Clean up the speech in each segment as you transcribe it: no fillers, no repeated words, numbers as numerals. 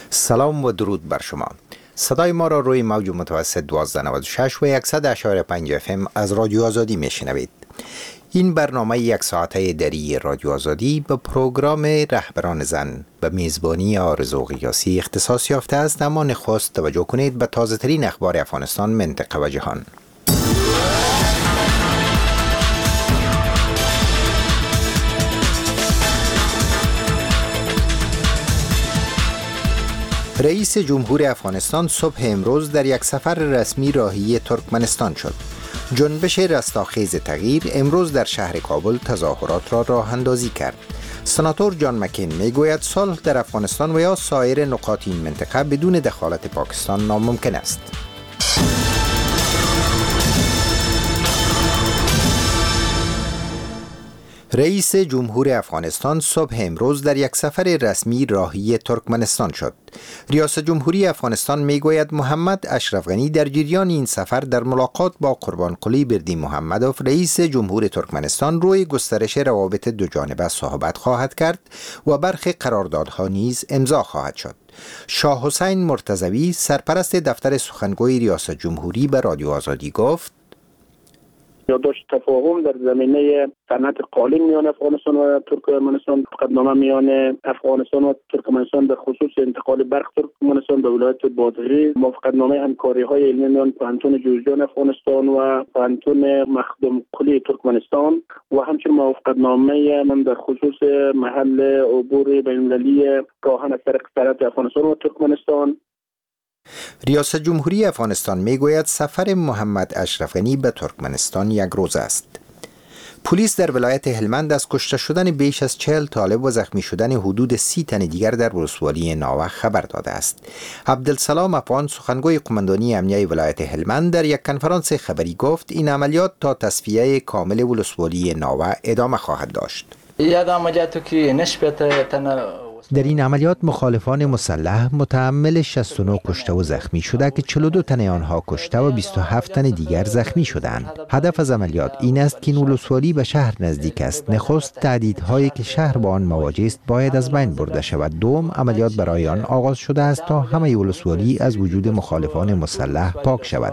سلام و درود بر شما. صدای ما را روی موج متوسط 1296 و 100.5 FM از رادیو آزادی میشنوید. این برنامه یک ساعته دری رادیو آزادی به پروگرام رهبران زن به میزبانی آرزو قیاسی اختصاص یافته است، اما نخست توجه کنید به تازه ترین اخبار افغانستان، منطقه و جهان. رئیس جمهور افغانستان صبح امروز در یک سفر رسمی راهی ترکمنستان شد. جنبش رستاخیز تغییر امروز در شهر کابل تظاهرات را راه اندازی کرد. سناتور جان مکین میگوید صلح در افغانستان و یا سایر نقاط این منطقه بدون دخالت پاکستان ناممکن است. رئیس جمهور افغانستان صبح امروز در یک سفر رسمی راهی ترکمنستان شد. ریاست جمهوری افغانستان میگوید محمد اشرف غنی در جریان این سفر در ملاقات با قربانقلی بردی محمدوف رئیس جمهور ترکمنستان روی گسترش روابط دو جانبه صحبت خواهد کرد و برخی قراردادها نیز امضا خواهد شد. شاه حسین مرتضوی سرپرست دفتر سخنگوی ریاست جمهوری به رادیو آزادی گفت: یادداشت تفاهم در زمینه صنعت قالین میان افغانستان و ترکمنستان، موافقتنامه میان افغانستان و ترکمنستان به خصوص انتقال برق ترکمنستان به ولایت بادغیس، موافقتنامه همکاری‌های علمی میان پانتون جوزجان افغانستان و پانتون مخدوم قلی ترکمنستان و همچنین موافقتنامه من در خصوص محل عبور بین‌المللی راهن از طریق صنعت افغانستان و ترکمنستان. ریاست جمهوری افغانستان میگوید سفر محمد اشرف غنی به ترکمنستان یک روز است. پلیس در ولایت هلمند از کشته شدن بیش از 40 طالب و زخمی شدن حدود 30 تن دیگر در ولسوالی ناوه خبر داده است. عبدالسلام افغان سخنگوی قماندانی امنیه ولایت هلمند در یک کنفرانس خبری گفت این عملیات تا تصفیه کامل ولسوالی ناوه ادامه خواهد داشت. در این عملیات مخالفان مسلح متحمل 69 کشته و زخمی شده که 42 تن آنها کشته و 27 تن دیگر زخمی شدند. هدف از عملیات این است که ولسوالی به شهر نزدیک است. نخست تهدیدهایی که شهر با آن مواجه است باید از بین برده شود. دوم، عملیات برای آن آغاز شده است تا همه ولسوالی از وجود مخالفان مسلح پاک شود.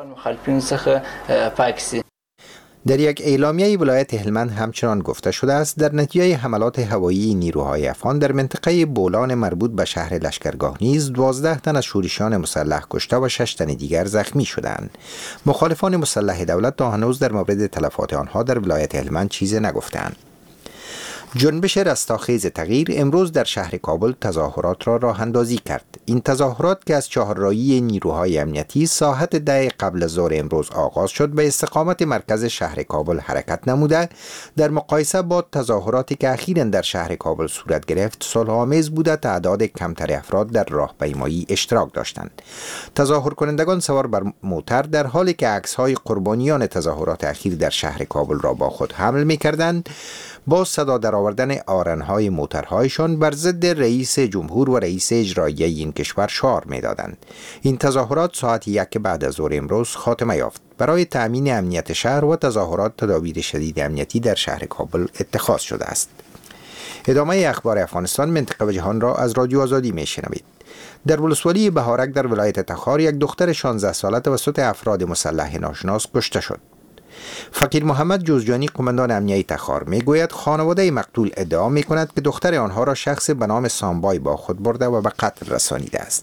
در یک اعلامیه ولایت هلمند همچنان گفته شده است در نتیجه حملات هوایی نیروهای افغان در منطقه بولان مربوط به شهر لشکرگاه نیز 12 تن از شورشیان مسلح کشته و 6 تن دیگر زخمی شدند. مخالفان مسلح دولت تا هنوز در مورد تلفات آنها در ولایت هلمند چیزی نگفتند. جنبش رستاخیز تغییر امروز در شهر کابل تظاهرات را راه اندازی کرد. این تظاهرات که از چهارراهی نیروهای امنیتی ساعت 10 قبل از ظهر امروز آغاز شد به استقامت مرکز شهر کابل حرکت نموده، در مقایسه با تظاهراتی که اخیراً در شهر کابل صورت گرفت صلح‌آمیز بوده. تعداد کمتر افراد در راهپیمایی اشتراک داشتند. تظاهر کنندگان سوار بر موتر در حالی که عکس‌های قربانیان تظاهرات اخیر در شهر کابل را با خود حمل می‌کردند، با صدا درآوردن آرن‌های موترهایشان بر ضد رئیس جمهور و رئیس اجرایی این کشور شعار می‌دادند. این تظاهرات ساعت 1 بعد از ظهر امروز خاتمه یافت. برای تأمین امنیت شهر و تظاهرات تدابیر شدید امنیتی در شهر کابل اتخاذ شده است. ادامه اخبار افغانستان، منطقه و جهان را از رادیو آزادی می‌شنوید. در ولسوالی بهارک در ولایت تخار یک دختر 16 ساله توسط افراد مسلح ناشناس کشته شد. فقیر محمد جوزجانی قماندان امنیه تخار میگوید خانواده مقتول ادعا میکند که دختر آنها را شخص به نام سامبای با خود برده و به قتل رسانیده است.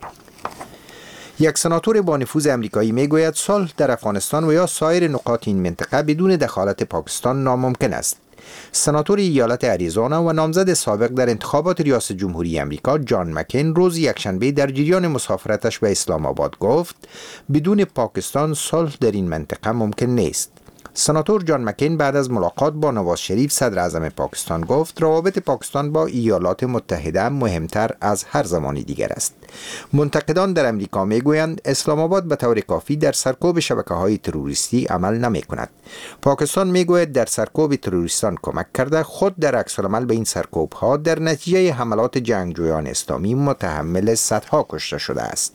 یک سناتور با نفوذ امریکایی میگوید صلح در افغانستان و یا سایر نقاط این منطقه بدون دخالت پاکستان ناممکن است. سناتور ایالت اریزونا و نامزد سابق در انتخابات ریاست جمهوری امریکا جان مکین روز یکشنبه در جریان مسافرتش به اسلام آباد گفت بدون پاکستان صلح در این منطقه ممکن نیست. سناتور جان مکین بعد از ملاقات با نواز شریف صدر اعظم پاکستان گفت روابط پاکستان با ایالات متحده مهمتر از هر زمانی دیگر است. منتقدان در امریکا میگویند اسلام آباد به طور کافی در سرکوب شبکه‌های تروریستی عمل نمی‌کند. پاکستان میگوید در سرکوب تروریستان کمک کرده، خود در عکس‌العمل به این سرکوب‌ها در نتیجه حملات جنگجویان اسلامی متحمل صدها کشته شده است.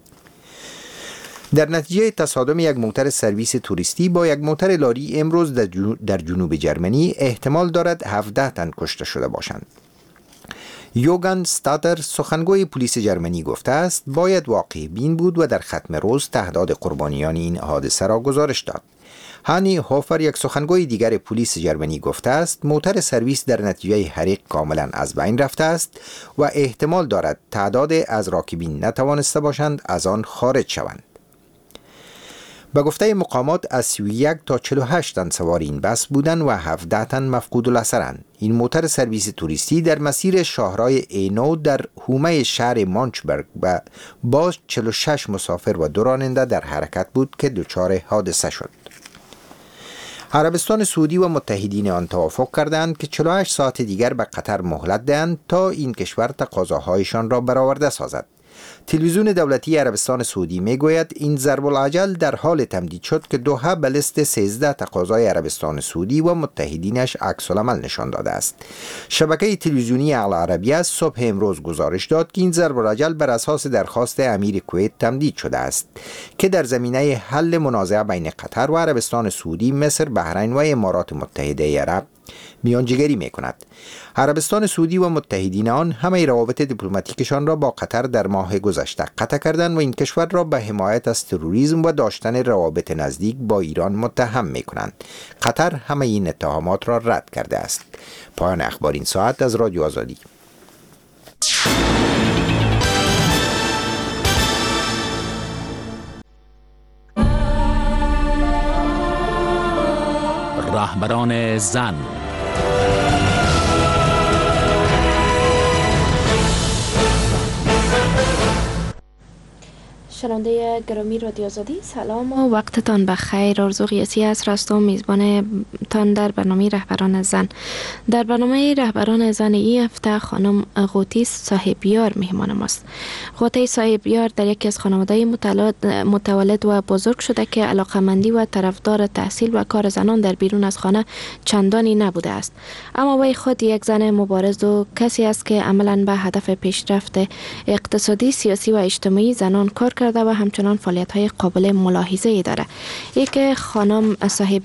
در نتیجه تصادم یک موتر سرویس توریستی با یک موتر لاری امروز در جنوب جرمنی احتمال دارد 17 تن کشته شده باشند. یوگان ستاتر سخنگوی پلیس جرمنی گفته است باید واقع بین بود و در ختم روز تعداد قربانیان این حادثه را گزارش داد. هانی هوفر یک سخنگوی دیگر پلیس جرمنی گفته است موتور سرویس در نتیجه حریق کاملا از بین رفته است و احتمال دارد تعداد از راکبین نتوانسته باشند از آن خارج شوند. به گفته مقامات از 31 تا 48 تن سوار این بس بودند و 17 تن مفقود الاثرند. این موتور سرویس توریستی در مسیر شاهرای اینو در حومه شهر مانچبرگ و با 46 مسافر و 2 راننده در حرکت بود که دچار حادثه شد. عربستان سعودی و متحدین آن توافق کردند که 48 ساعت دیگر به قطر مهلت دهند تا این کشور تقاضاهایشان را برآورده سازد. تلویزیون دولتی عربستان سعودی میگوید این ضرب العجل در حال تمدید شد که دوحه به لیست 13 تقاضای عربستان سعودی و متحدینش عکس العمل نشان داده است. شبکه تلویزیونی العربیه صبح امروز گزارش داد که این ضرب العجل بر اساس درخواست امیر کویت تمدید شده است که در زمینه حل منازعه بین قطر و عربستان سعودی، مصر، بحرین و امارات متحده عرب میانجیگری می کند. عربستان سعودی و متحدین آن همه روابط دیپلماتیکشان را با قطر در ماه گذشته قطع کردند و این کشور را به حمایت از تروریسم و داشتن روابط نزدیک با ایران متهم می کنند. قطر همه این اتهامات را رد کرده است. پایان اخبار این ساعت از رادیو آزادی. رهبران زن. شنونده گرامی رادیو آزادی، سلام و وقتتان بخیر. آرزو قیاسی است و میزبان تان در برنامه رهبران زن. در برنامه رهبران زن این هفته خانم قوطی صاحبیار مهمان ماست. قوطی صاحبیار در یکی از خانواده متولد و بزرگ شده که علاقمندی و طرفدار تحصیل و کار زنان در بیرون از خانه چندانی نبوده است، اما وی خود یک زن مبارز و کسی است که عملاً به هدف پیشرفت اقتصادی، سیاسی و اجتماعی زنان کار کرده و همچنان فعالیت‌های قابل ملاحظه‌ای داره. یک خانم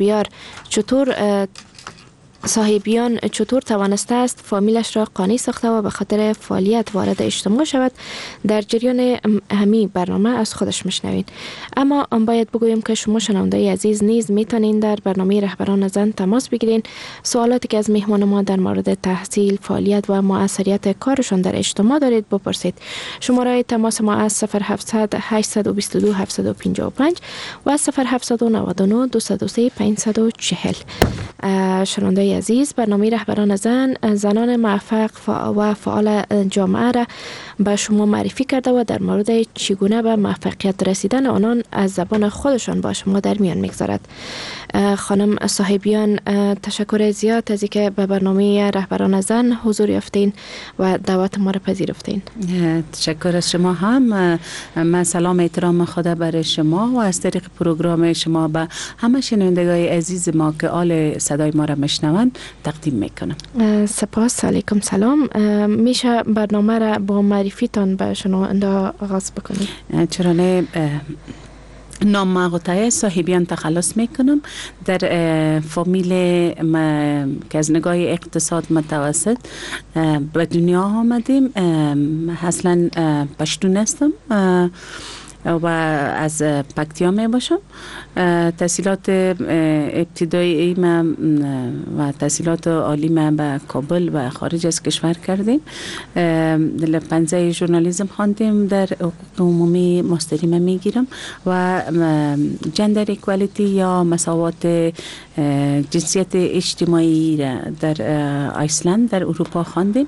صاحبیان چطور توانسته است فامیلش را قانی ساخته و به خاطر فعالیت وارد اجتماع شود، در جریان همی برنامه از خودش میشنوین. اما باید بگویم که شما شنونده عزیز نیز میتونین در برنامه رهبران زن تماس بگیرین. سوالاتی که از میهمان ما در مورد تحصیل، فعالیت و موثریت کارشان در اجتماع دارید بپرسید. شماره تماس ما از 0700 822 755 و 0799 203 540. شنونده عزیز، برنامه رهبران زن زنان موفق و فعال جامعه را به شما معرفی کرده و در مورد چگونه به موفقیت رسیدن آنان از زبان خودشان با شما در میان میگذارد. خانم صاحبیان، تشکر زیاد از اینکه به برنامه رهبران زن حضور یافتین و دعوت ما را پذیرفتین. تشکر از شما هم. من سلام احترام خدا برای شما و از طریق پروگرام شما به همه شنوندگان عزیز ما که آل صدای ما را میشنوند تقدیم میکنم. سپاس. علیکم سلام. میشه برنامه را با معرفیتان به شنونده آغاز بکنید؟ چرا نه. نام قوطی صاحبیان تخلص میکنم. در فامیل که از نگاه اقتصاد متوسط به دنیا آمدیم. اصلا پشتون هستم و از پکتیا می باشم. تحصیلات ابتدایی من و تحصیلات عالی من به کابل و خارج از کشور کردیم. پنزه ژورنالیسم خواندیم، در حقوق عمومی ماستری من میگیرم و جندر ایکوالیتی یا مساوات جنسیت اجتماعی در آیسلند در اروپا خواندیم.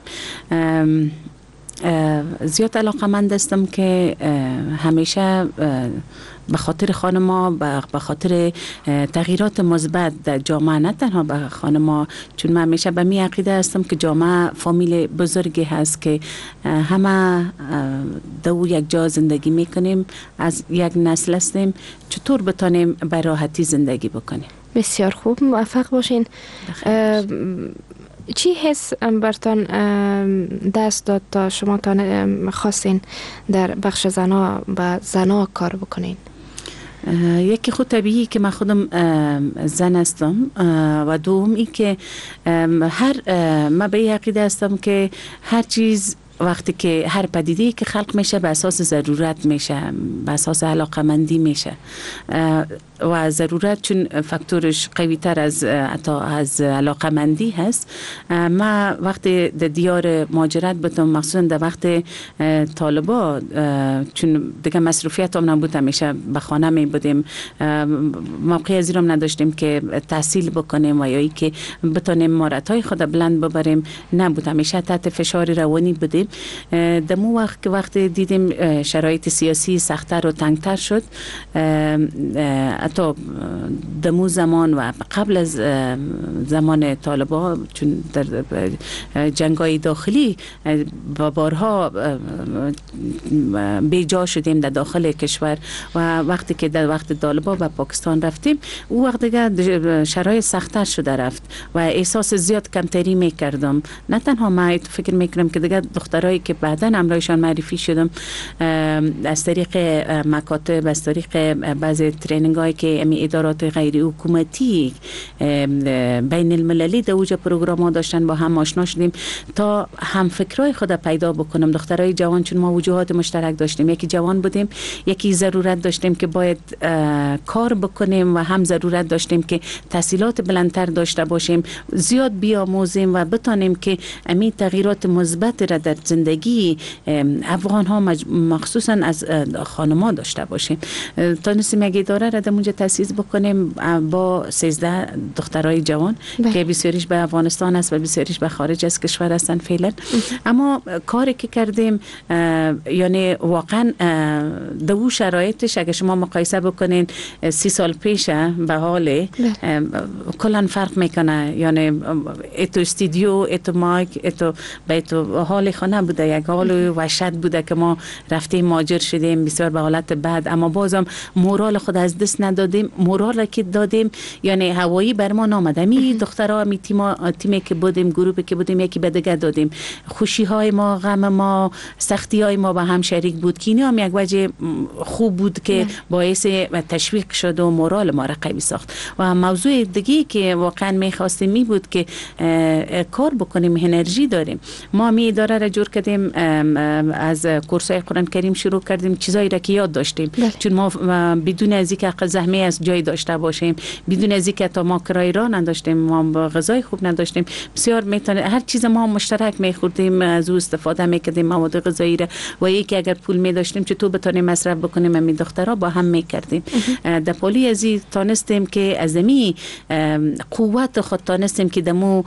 زیاد علاقه‌مند هستم که همیشه به خاطر خانم‌ها، به خاطر تغییرات مثبت در جامعه، نه تنها به خانم‌ها، چون من همیشه به می عقیده هستم که جامعه فامیل بزرگی هست که همه دو یک جا زندگی میکنیم، از یک نسل هستیم، چطور بتانیم به راحتی زندگی بکنیم. بسیار خوب، موفق باشین. چی حس برتان دست داد تا شما خواستین در بخش زنا و زنا کار بکنین؟ یکی خود طبیعی که من خودم زن هستم و دوم این که من به این عقیده هستم که هر چیز وقتی که هر پدیده که خلق میشه به اساس ضرورت میشه، به اساس علاقمندی میشه و ضرورت چون فاکتورش قوی تر از علاقمندی هست. ما وقتی در دیار مهاجرت بودم، مخصوصا در وقت طالبا، چون دیگه مصروفیت هم نبود، همیشه به خانه می بودیم، موقعی از ایرام نداشتیم که تحصیل بکنیم و یا ای که بتانیم مهارت‌های خود بلند ببریم، نبود، همیشه تحت فشار روانی بودیم. دمو وقت که وقتی دیدیم شرایط سیاسی سخت‌تر و تنگتر شد، حتی دمو زمان و قبل از زمان طالبا، چون در جنگ‌های داخلی و بارها بیجا شدیم در داخل کشور و وقتی که در وقت طالبا به پاکستان رفتیم، او وقت دیگه شرایط سخت‌تر شده رفت و احساس زیاد کمتری میکردم. نه تنها من فکر میکنم که دیگه دخترایی که بعداً امرایشان معرفی شدم از طریق مکاتب، از طریق بعضی ترینینگ هایی که امی ادارات غیر حکومتی بین المللی در اوج پروگرام ها داشتن، با هم آشنا شدیم تا هم فکرای خود پیدا بکنم. دخترای جوان، چون ما وجوهات مشترک داشتیم، یکی جوان بودیم، یکی ضرورت داشتیم که باید کار بکنیم و هم ضرورت داشتیم که تحصیلات بلندتر داشته باشیم، زیاد بیاموزیم و بتانیم که امی تغییرات مثبت را در زندگی افغان ها مخصوصا از خانما داشته باشیم. تا نسیم یک اداره را در اونجا تأسیس بکنیم با 13 دخترای جوان که بسیاریش به افغانستان است و بسیاریش به خارج از کشور هستن فعلا. اما کاری که کردیم یعنی واقعا دو شرایطش اگه شما مقایسه بکنین 30 سال پیش به حال کلا فرق میکنه. یعنی اتو استودیو، اتو مایک، اتو حال خانه بوده، یک حال وحشت بوده که ما رفتیم مهاجر شدیم بسیار به حالت بد، اما بازم مورال خود از دست ندادیم. مورال که دادیم یعنی هوایی بر ما نامده. می دخترها، می تیمی که بودیم، گروهی که بودیم، یکی به دیگه دادیم. خوشی های ما، غم ما، سختی های ما با هم شریک بود که اینا هم یک وجه خوب بود که باعث تشویق شد و مورال ما را قوی ساخت. و موضوع دیگه که واقعا می‌خواستیم می بود که کار بکنیم، انرژی داریم. ما می اداره را جور کردیم، از کورس‌های قرآن کریم شروع کردیم، چیزایی را که یاد داشتیم. چون ما بدون از اینکه زحمه از جای داشته باشیم، بدون از اینکه تا ما کرایه را نداشتیم، ما غذای خوب نداشتیم، بسیار میتونه هر چیز ما مشترک میخوردیم، از او استفاده میکردیم مواد غذایی را، و یکی اگر پول میداشتیم چطور بتونیم مصرف بکنیم، همین دخترها با هم میکردیم. در پولی ازی تانستیم که از می قوت خود تانستیم که دمو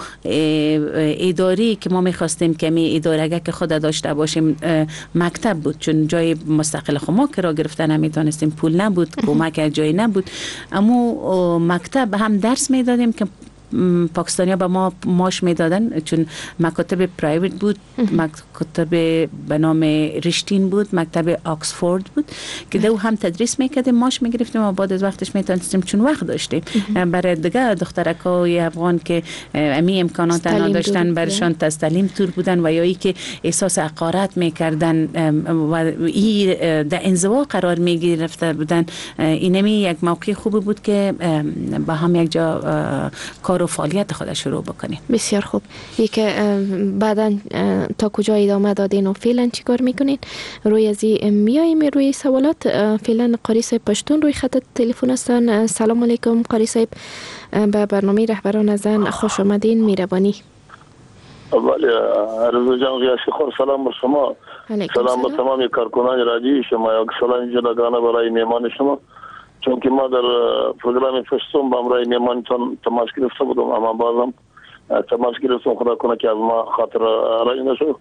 اداری که ما میخواستیم که می اداره که خود داشته باشیم مکتب بود، چون جای مستقل خود ما که را گرفتن نمیتونستیم، پول نبود، کمک از جای نبود، اما مکتب هم درس میدادیم که پاکستانیا به ما ماش میدادن، چون مکاتب پرایوت بود، مکاتب به نام رشتین بود، مکتب آکسفورد بود که دو هم تدریس میکردیم، ماش میگرفتیم و بعد از وقتش میتونستیم چون وقت داشتیم. برای دیگه دخترکای افغان که امی امکانات نداشتن برشان تعلیم تور بودن و یا ای که احساس حقارت میکردن و ای در انزوا قرار میگرفته بودن، اینمی یک موقع خوبی بود که با هم یک جا کار و فعالیت خود شروع بکنیم. بسیار خوب. یک بعداً تا کجا ادامه دادین و فعلا چی کار میکنین؟ روی ازی میاییم روی سوالات. فعلا قاری صاحب پشتون روی خط تلفن هستن. سلام علیکم قاری صاحب، به برنامه رهبران زن خوش آمدین. میربانی. بله، عرض جان غیاسی خور سلام بر شما، سلام به تمام کارکنان رادیو شما، یک سلام جداگانه برای میهمان شما، چون که ما در پروگرام پشتون با امرای میهمانتان تماس گرفته بودم، اما بازم تماس گرفتم، خدا کنه که از ما خاطر رای نشد.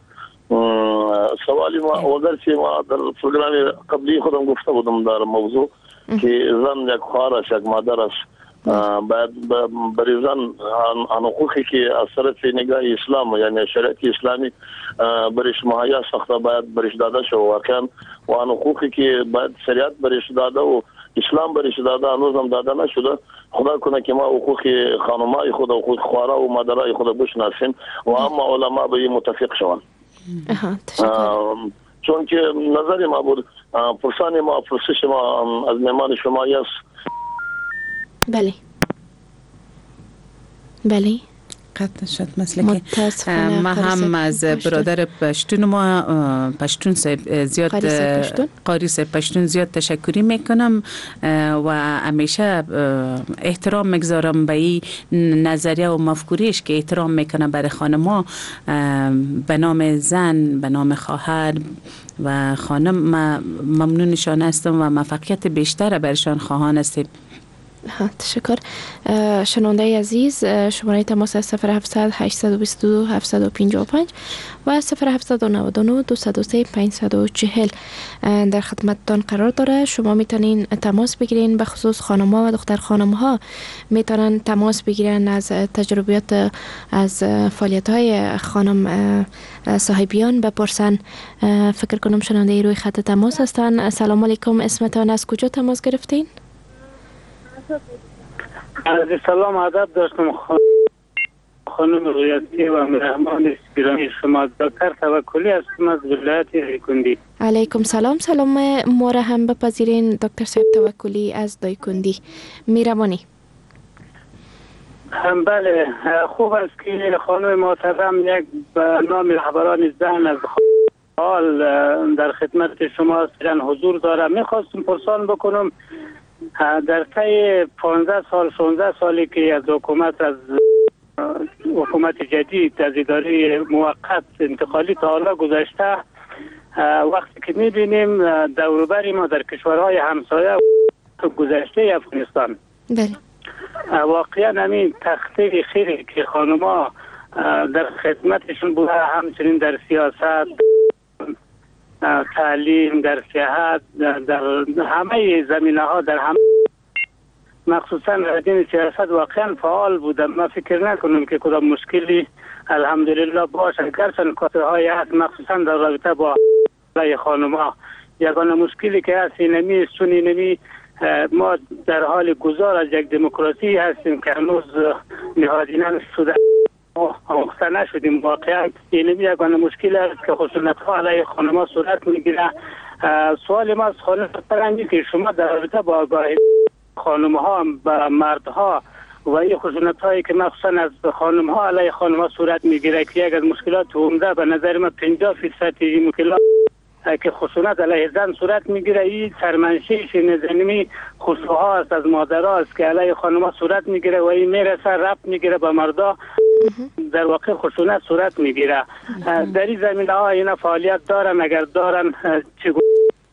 سوالی ما اگرچه ما در پروگرام قبلی خودم گفته بودم در موضوع که زن یک خواهر است، یک مادر است، باید برای زن آن حقوقی که از طرف نگاه اسلام یعنی شریعت اسلامی برش مهیا ساخته باید برش داده شد واقعا، و آن حقوقی که باید شریعت برش داده و اسلام برش داده هنوز هم داده نشده. خدا کنه که ما حقوق خانمای خود، حقوق خوارا و مادرای خود بشناسیم و اما علما به این متفق شوند. چون که نظر ما بود پرسان ما پرسش ما از مهمان شما است. بله قطع شد مثل که ما هم از برادر پشتون پشتون زیاد قاری صاحب پشتون زیاد تشکری میکنم و همیشه احترام میگذارم به این نظریه و مفکوریش که احترام میکنه برای خانما به نام زن، به نام خواهر و خانم. ممنونشان هستم و موفقیت بیشتر برشان خواهان هستیم. تشکر. شنونده عزیز، شماره تماس 0700 822 755 و 0799 203 540 در خدمتتان قرار داره. شما میتونین تماس بگیرین، به خصوص خانم‌ها و دختر خانم‌ها میتونن تماس بگیرن از تجربیات از فعالیت‌های خانم صاحبیان بپرسن. فکر کنم شنونده روی خط تماس هستن. سلام علیکم، اسمتان از کجا تماس گرفتین؟ عرض سلام ادب داشتم خانم رویتی و مهمان گرامی شما. دکتر توکلی هستم از ولایت دایکندی. علیکم سلام. سلام ما را هم بپذیرین دکتر صاحب توکلی از دایکندی. میرمانی. بله، خوب است که خانم محترم یک به نام رهبران زن از حال در خدمت شما هستن حضور داره. میخواستم پرسان بکنم در طی 15 سال 16 سالی که از حکومت جدید از اداره موقت انتقالی تا حالا گذشته، وقتی که میبینیم دوروبر ما در کشورهای همسایه گذشته افغانستان واقعا همین تخته خیلی که خانما در خدمتشون بوده، همچنین در سیاست، تعلیم، در سیاحت، در همه زمینه ها، در همه مخصوصا در سیاست واقعا فعال بودم. ما فکر نکنم که کدام مشکلی الحمدلله باشه. گرچه کاسه های هست مخصوصا در رابطه با خانم‌ها. یگانه مشکلی که هست اینمی است، چون اینمی ما در حال گذار از یک دموکراسی هستیم که هنوز نهادینه شده آموخته نشدیم. واقعا اینمی یگانه مشکل است که خشونت ها علیه خانم‌ها صورت میگیره. سوال ما از خانم فرنگی که شما در رابطه با آگاهی خانم‌ها و مردها و این خشونت هایی که مخصوصا از خانم‌ها علیه خانم‌ها صورت میگیره که یک از مشکلات عمده به نظر من 50% این مشکلات که خشونت علیه زن صورت میگیره، این سرمنشیش نزنمی خشوها است از مادرها است که علیه خانم‌ها صورت میگیره و این میرسه ربط میگیره به مردا، در واقع خشونت صورت میگیره. در این زمینه ها اینا فعالیت دارن؟ اگر دارن چگونه؟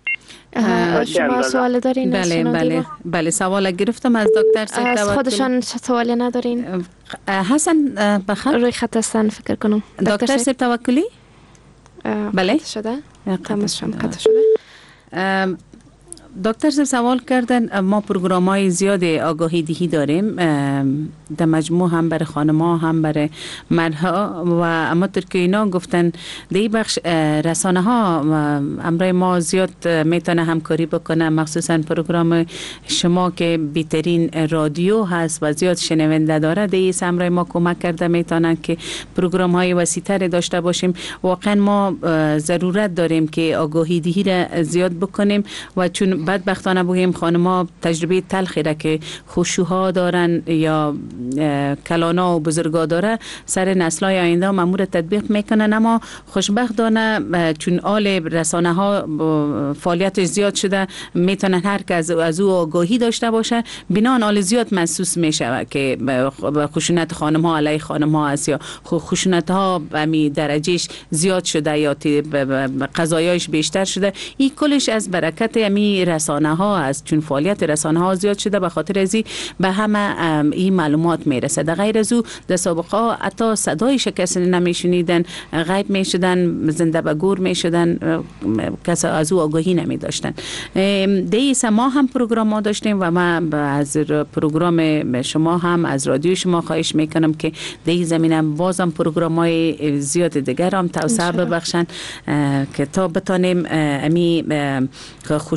شما سوال دارین؟ بله سوال گرفتم از دکتر صاحب. از خودشان سوالی ندارین؟ حسن بخیر روی خط هستن فکر کنم. دکتر صاحب توکلی؟ بله شده؟ تماشام قطع شده. دکتر صاحب سوال کردن ما پروگرام‌های زیاد آگاهی دهی داریم در مجموع، هم برای خانم‌ها هم برای مردها، و اما که اینا گفتن در این بخش رسانه ها امرای ما زیاد میتونه همکاری بکنه، مخصوصا پروگرام شما که بهترین رادیو هست و زیاد شنونده داره، در این امرای ما کمک کرده میتونن که پروگرام‌های وسیع‌تر داشته باشیم. واقعا ما ضرورت داریم که آگاهی دهی را زیاد بکنیم و چون بدبختانه بگیم خانم‌ها تجربه تلخی را که خشوها دارن یا کلانا و بزرگا داره سر نسل‌های آینده مامور تطبیق میکنن، اما خوشبختانه چون آل رسانه ها فعالیت زیاد شده میتونن هر کس از او آگاهی داشته باشه، بنان آل زیاد محسوس میشه که خشونت خانم ها علیه خانم ها است یا خشونت ها به درجهش زیاد شده یا قضایایش بیشتر شده. این کلش از برکت امی رسانه ها است، چون فعالیت رسانه ها زیاد شده به خاطر ازی به همه این معلومات میرسه. در غیر از او در سابقه حتی صدای شکست نمیشنیدن، غیب میشدن، زنده به گور میشدن، کس از او آگاهی نمی داشتن. دیس ما هم پروگرام ها داشتیم و من از پروگرام شما هم از رادیو شما خواهش میکنم که دی زمینه بازم پروگرام های زیاد دیگر هم توسعه ببخشن که تا بتانیم امی خشونت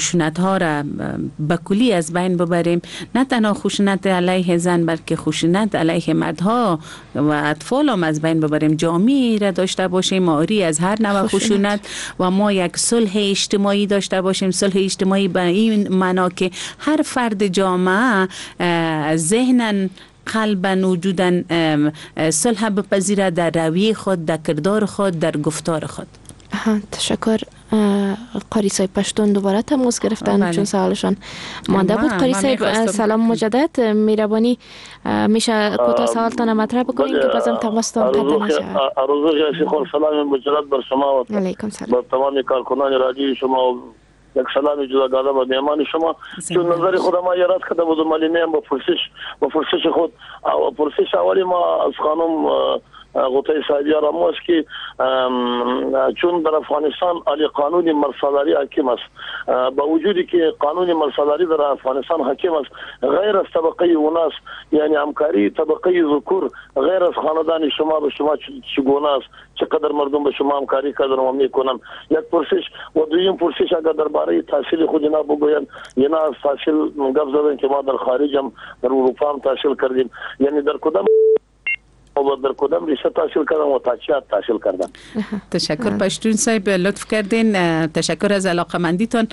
ها را به کلی از بین ببریم. نه تنها خشونت علیه زن بلکه خشونت علیه مردها و اطفال هم از بین ببریم. جامعه را داشته باشیم آری از هر نوع خشونت و ما یک صلح اجتماعی داشته باشیم. صلح اجتماعی به این معنا که هر فرد جامعه ذهناً قلباً وجوداً صلح بپذیره در رویه خود، در کردار خود، در گفتار خود. تشکر. قاری صاحب پشتون دوباره تماس گرفتن چون سوالشان مانده بود. قاری صاحب سلام مجدد، مهربانی میشه کوتاه سوالتان مطرح بکنین که بازم تماستان قطع نشه. عروض جیسی خور سلام مجدد بر شما و علیکم سلام بر تمام کارکنان رادیوی شما و یک سلام جداگانه به میهمان شما. چون نظر خود ما یاد کرده بودم ولی نیم با پرسش خود و پرسش اولی ما از خانم غوطه سعیدی راموس که چون در افغانستان علی قانون مرسالاری حاکم است، با وجودی که قانون مرسالاری در افغانستان حاکم است، غیر از طبقه اوناس یعنی همکاری طبقه ذکور غیر از خاندان شما به شما چگونه است؟ چقدر مردم به شما همکاری کردن و میکنن؟ یک پرسش. و دویم پرسش اگر درباره تحصیل خود اینا بگوین یا نه از تحصیل گپ زدن که ما در خارج هم در اروپا هم تحصیل کردیم، یعنی در کدام و در کدام ریشه تحصیل کردن و تحصیل کردن؟ تشکر پشتون صاحب، لطف کردین. تشکر از علاقمندیتون.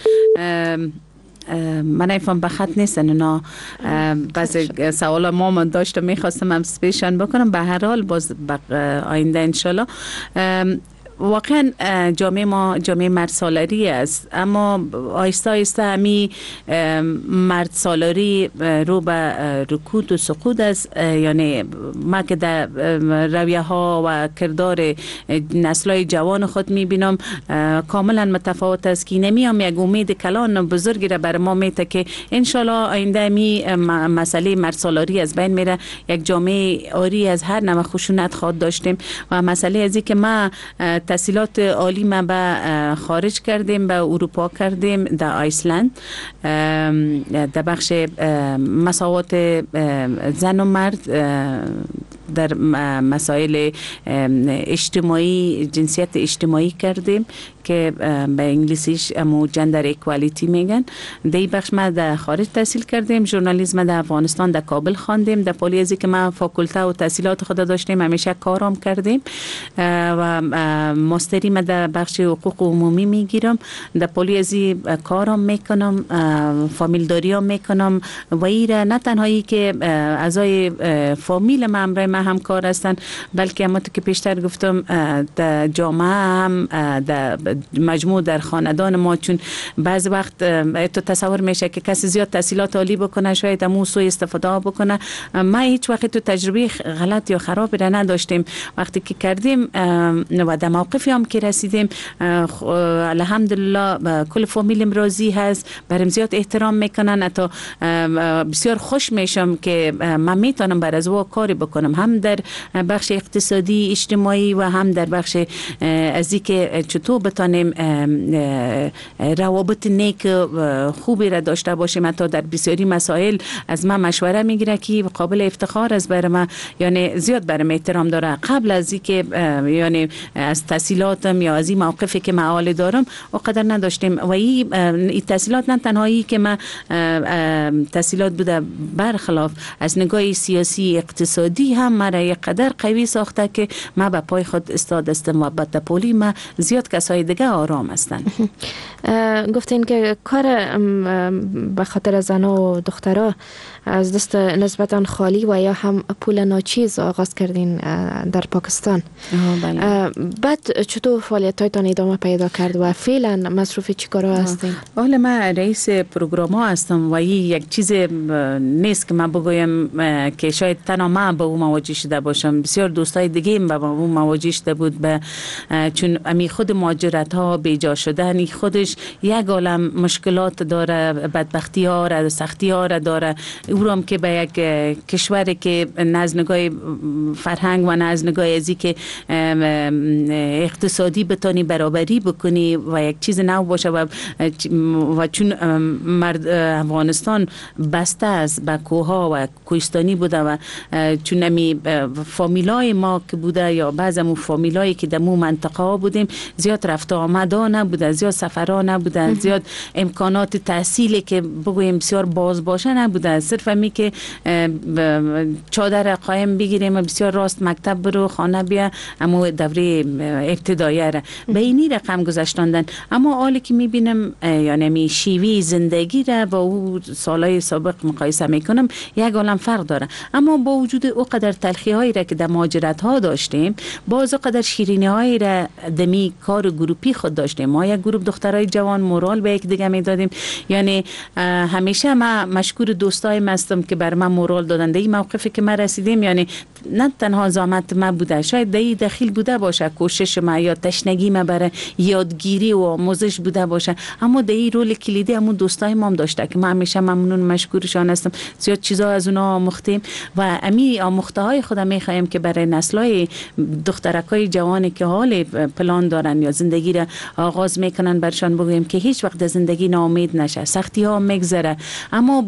من ایفان بخط نیستن اونا بعضی سوال ما من داشتم میخواستم هم سپیشن بکنم. به هر حال باز آینده انشالله. واقعا جامعه ما جامعه مرد سالاری است، اما آیسته آیسته همی مرد سالاری رو به رکود و سقوط است. یعنی ما که در رویه ها و کردار نسل‌های جوان خود میبینم کاملا متفاوت است که نمیام یک امید کلان بزرگی را بر ما میته که انشالله آینده می مسئله مرد سالاری از بین میره، یک جامعه آری از هر نوع خشونت خواهد داشتیم. و مسئله ازی که ما تحصیلات عالی ما به خارج کردیم، به اروپا کردیم، در آیسلند در بخش مساوات زن و مرد در مسائل اجتماعی جنسیت اجتماعی کردیم که به انگلیسیش امو جندر اکوالیتی میگن. دی بخش ما در خارج تحصیل کردیم. ژورنالیسم در افغانستان در کابل خواندیم. در پالیزی که ما فاکولته و تحصیلات خود داشتیم همیشه کارم کردیم و ماستری ما در بخش حقوق عمومی میگیرم. در پالیزی کارم میکنم، فامیلداری هم میکنم و ایره نه تنهایی که اعضای فامیل ما همراه ما همکار هستن، بلکه همونطور که پیشتر گفتم در جامعه هم در مجموع در خاندان ما، چون بعض وقت تو تصور میشه که کسی زیاد تحصیلات عالی بکنه شاید همون سوء استفاده بکنه. ما هیچ وقت تو تجربه غلط یا خرابی را نداشتیم. وقتی که کردیم و در موقفی هم که رسیدیم الحمدلله کل فامیلم راضی هست، برام زیاد احترام میکنن. حتی بسیار خوش میشم که من میتونم بر از او کاری بکنم، هم در بخش اقتصادی اجتماعی و هم در بخش ازی که چطور بتانیم روابط نیک خوبی را داشته باشیم. حتی در بسیاری مسائل از من مشوره میگیره که قابل افتخار است برای من، یعنی زیاد برام احترام داره. قبل از اینکه یعنی از تحصیلاتم یا از این موقفی که معال دارم اونقدر نداشتیم. و این تحصیلات نه تنهایی که من تحصیلات بوده، برخلاف از نگاه سیاسی اقتصادی هم مرا یک قدر قوی ساخته که من به پای خود استاد هستم و به پولی ما زیاد کسای دیگه آرام هستن. گفتین که کار به خاطر زنها و دخترها از دست نسبتاً خالی و یا هم پول ناچیز آغاز کردین در پاکستان. بعد چطور فعالیت‌هایتان ادامه پیدا کرد و فعلا مصروف چی کارا هستین؟ حالا من رئیس پروگرام ها هستم و این یک چیز نیست که من بگویم که شاید تنها من به اون مواجه شده باشم. بسیار دوستای دیگه به اون مواجه شده بود چون امی خود مهاجرت ها بیجا شدن خودش یک عالم مشکلات داره، بدبختی ها را، سختی ها را داره. اورام که به یک کشوری که از نگاه فرهنگ و از نگاه ازی که اقتصادی بتانی برابری بکنی و یک چیز نو باشه و چون افغانستان بسته است به کوها و کوهستانی بوده و چون امی یعنی فامیلای ما که بوده یا بعضمون فامیلایی که در مو منطقه ها بودیم زیاد رفت آمده نبوده، زیاد سفرها نبوده، زیاد امکانات تحصیلی که بگویم بسیار باز باشه نبوده. صرف می که چادر قایم بگیریم بسیار راست مکتب برو خانه بیا، اما دوره ابتدایی را به اینی رقم گذاشتندن. اما حالی که میبینم یعنی شیوه زندگی را با او سالهای سابق مقایسه میکنم یک عالم فرق داره. اما با وجود او قدر تلخی هایی را که در مهاجرت ها داشتیم، باز قدر شیرینی هایی را دمی کار گروپی خود داشتیم. ما یک گروپ دخترای جوان مورال به یک دیگه میدادیم. یعنی همیشه ما مشکور دوستایم هستم که بر من مورال دادن. در این موقفی که ما رسیدیم یعنی نه تنها زحمت ما بوده، شاید در این دخیل بوده باشه کوشش ما یا تشنگی ما برای یادگیری و آموزش بوده باشه، اما در این رول کلیدی همون دوستای ما هم داشته که ما همیشه ممنون مشکورشان هستم. زیاد چیزا از اونها آموختیم و امی آموخته های خودم میخوایم که برای نسل‌های دخترکای جوانی که حال پلان دارن یا زندگی را آغاز میکنن برشان بگویم که هیچ وقت زندگی ناامید نشه. سختی ها میگذره اما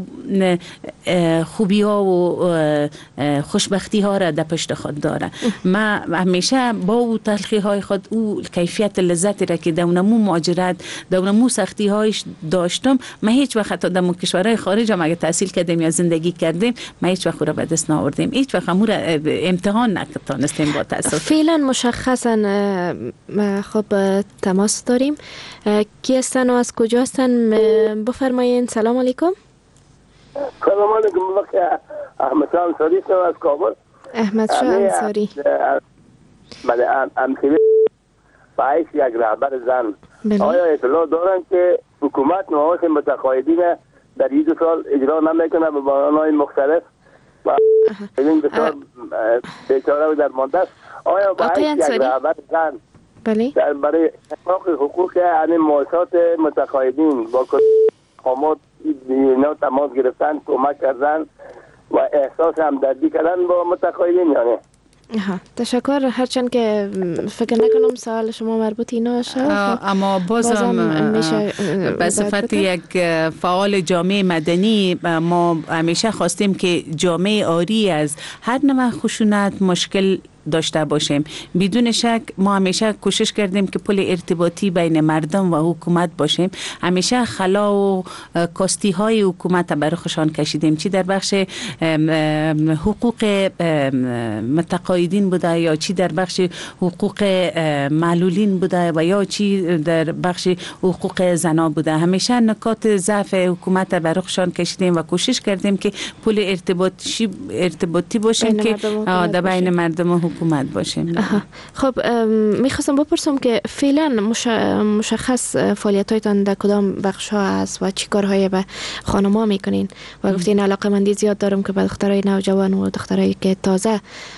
خوبی ها و خوشبختی ها را در پشت خود داره. ما همیشه با او تلخی های خود او کیفیت لذتی را که دونمو مهاجرت دونمو سختی هایش داشتم، ما هیچ وقت حتی در کشورهای خارج هم اگه تحصیل کردیم یا زندگی کردیم ما هیچ وقت را به دست نآوردیم، هیچ وقت امور امتحان نتونستیم با تاسف. فعلا مشخصا خب تماس داریم. کی هستن و از کجا هستن بفرمایید. سلام علیکم. سلام علیکم. احمد شاه انصاری از کابل. احمد شاه انصاری. بله امثله باعث یک رهبر زن. آیا اطلاع دارن که حکومت معاش متقاعدین در این 2 سال اجرا نمیکنه به بهانه‌های مختلف و این بسیار بیچاره و درمانده است؟ آیا باعث یک رهبر زن برای احقاق حقوق یعنی معاشات متقاعدین با خامات اینا تماس گرفتن، کمک کردن و احساس همدردی کردن با متقاعدین یا نه؟ تشکر. هرچند که فکر نکنم سوال شما مربوط اینا شد، اما بازم به صفت یک فعال جامعه مدنی ما همیشه خواستیم که جامعه آری از هر نوع خشونت مشکل داشته باشیم. بدون شک ما همیشه کوشش کردیم که پل ارتباطی بین مردم و حکومت باشیم. همیشه خلا و کاستی های حکومت برای خوشان کشیدیم، چی در بخش حقوق متقاعدین بوده یا چی در بخش حقوق معلولین بوده و یا چی در بخش حقوق زنا بوده. همیشه نکات ضعف حکومت برای خوشان کشیدیم و کوشش کردیم که پل ارتباطی باشیم که در بین مردم و حکومت باشیم. خب میخواستم بپرسم که فعلا مشخص فعالیت‌هایتان در کدام بخش‌ها است و چی کارهایی به خانم‌ها میکنین؟ و گفتین علاقه‌مندی زیاد دارم که به دخترای نوجوان و دخترایی که تازه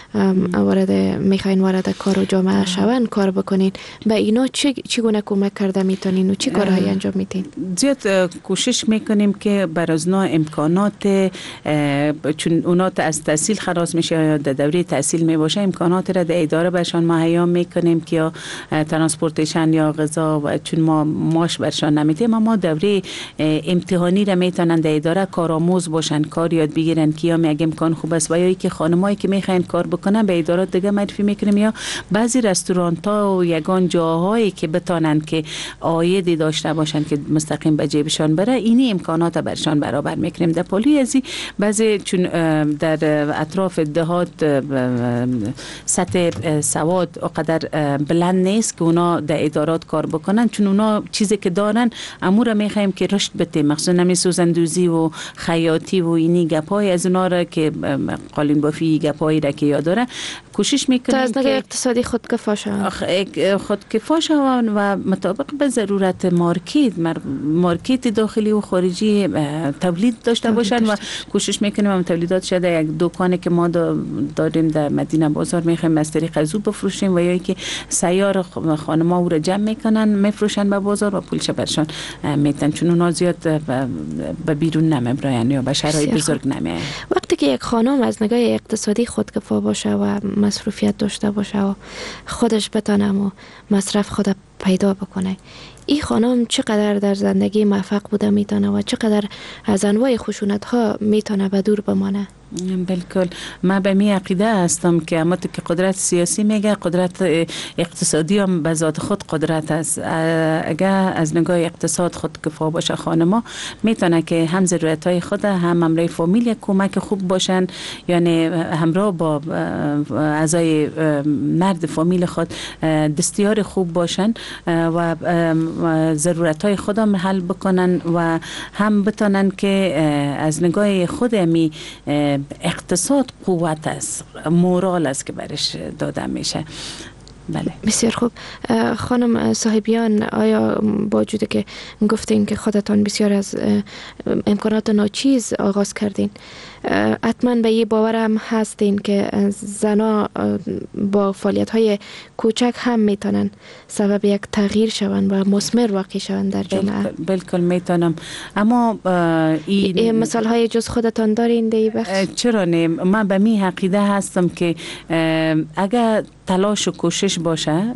وارد کار و جامعه شون کار بکنین. به اینا چگونه کمک کرده میتونین و چی کارهایی انجام میدین؟ زیاد کوشش میکنیم که بر از نوع امکانات، چون اونا از تحصیل خلاص میشه یا در دوره تحصیل میباشه، امکانات را در اداره برشان مهیا میکنیم که یا ترانسپورتیشن یا غذا، و چون ما ماش برشان نمیدیم اما دوره امتحانی را میتونن در اداره کارآموز باشن، کار یاد بگیرن که یا میگه امکان خوب است و یا که خانمایی که میخواین کار بکنن به ادارات دیگه معرفی میکنیم یا بعضی رستوران ها و یگان جاهایی که بتونن که عایدی داشته باشن که مستقیم به جیبشان بره، اینی امکانات برشان برابر میکنیم. در پالی ازی بعضی چون در اطراف دهات سطح سواد اقدر بلند نیست که اونا در ادارات کار بکنن، چون اونا چیزی که دارن امور میخوایم که رشد بده، مخصوصا نمی سوزندوزی و خیاطی و اینی گپای از اونا را که قالین بافی گپایی را که یاد داره کوشش میکنیم تا از نظر اقتصادی خودکفا شوند و مطابق به ضرورت مارکت داخلی و خارجی تولید داشته باشن و کوشش میکنیم هم تولیدات شده. یک دکانی که ما داریم در مدینه بازار میخوایم از طریق از او بفروشیم و یا که سیار خانم‌ها او را جمع میکنن میفروشن به بازار و پولش برشان میتن، چون اونا زیاد به بیرون نمیبرن یا به شهرهای بزرگ نمیان. وقتی که یک خانم از نگاه اقتصادی خودکفا باشه و مصروفیت داشته باشه و خودش بتونه و مصرف خود پیدا بکنه، این خانم چقدر در زندگی موفق بوده میتونه و چقدر از انواع خشونت ها میتونه به دور بمانه؟ بالکل، من به می عقیده هستم که اما که قدرت سیاسی میگه، قدرت اقتصادی هم به ذات خود قدرت است. اگر از نگاه اقتصاد خود کفا باشه خانما میتونه که هم ضرورت های خود هم همراه فامیل کمک خوب باشن، یعنی همراه با اعضای مرد فامیل خود دستیار خوب باشن و ضرورت های خود هم حل بکنن و هم بتونن که از نگاه خود می اقتصاد قوت است، مورال است که برش داده میشه. بله. بسیار خوب. خانم صاحبیان، آیا با وجود که گفتین که خودتان بسیار از امکانات ناچیز آغاز کردین، حتما به یه باور هم هستین که زنا با فعالیت‌های کوچک هم میتونن سبب یک تغییر شون و مثمر واقع شون در جامعه؟ بالکل میتونم، اما این مثال های جز خودتان دارین دی بخش؟ چرا نه؟ من به می عقیده هستم که اگر تلاش و کوشش باشه،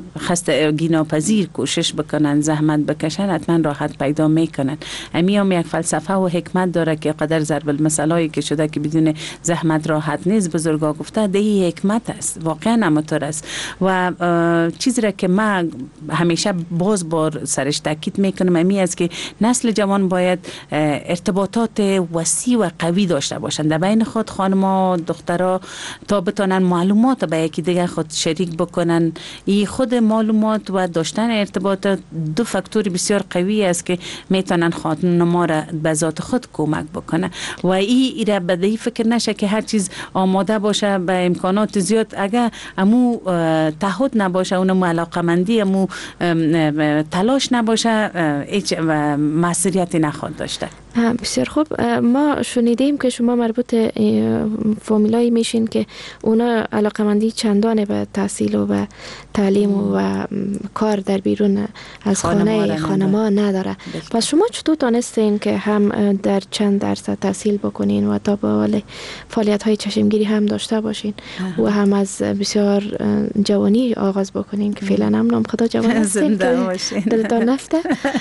خستگی ناپذیر کوشش بکنن، زحمت بکشن، حتما راحت پیدا میکنن. هم یک فلسفه و حکمت داره که قدر ضرب المثلایی که شده که بدون زحمت راحت نیست. بزرگا گفته ده حکمت است، واقعا همونطور است. و چیزی را که من همیشه باز بار سرش تاکید میکنم امی است که نسل جوان باید ارتباطات وسیع و قوی داشته باشند در بین خود، خانم‌ها دخترها، تا بتونن معلومات به یکی دیگه خود شریک بکنن. این خود معلومات و داشتن ارتباطات دو فاکتور بسیار قوی است که میتونن خانم‌ها را به ذات خود کمک بکنه. و این را بدهی فکر نشه که هر چیز آماده باشه به امکانات زیاد، اگر امو تعهد نباشه، اونم علاقمندی، امو تلاش نباشه، هیچ مسئولیتی نخواهد داشته. بسیار خوب. ما شنیدیم که شما مربوط فامیلایی میشین که اونا علاقمندی چندانه به تحصیل و به تعلیم و کار در بیرون از خانما نداره. پس شما چطور تانستین که هم در چند درصد تحصیل بکنین و تا به حال فعالیت های چشمگیری هم داشته باشین و هم از بسیار جوانی آغاز بکنین که فعلا هم نام خدا جوان هستین که دلتان نفته،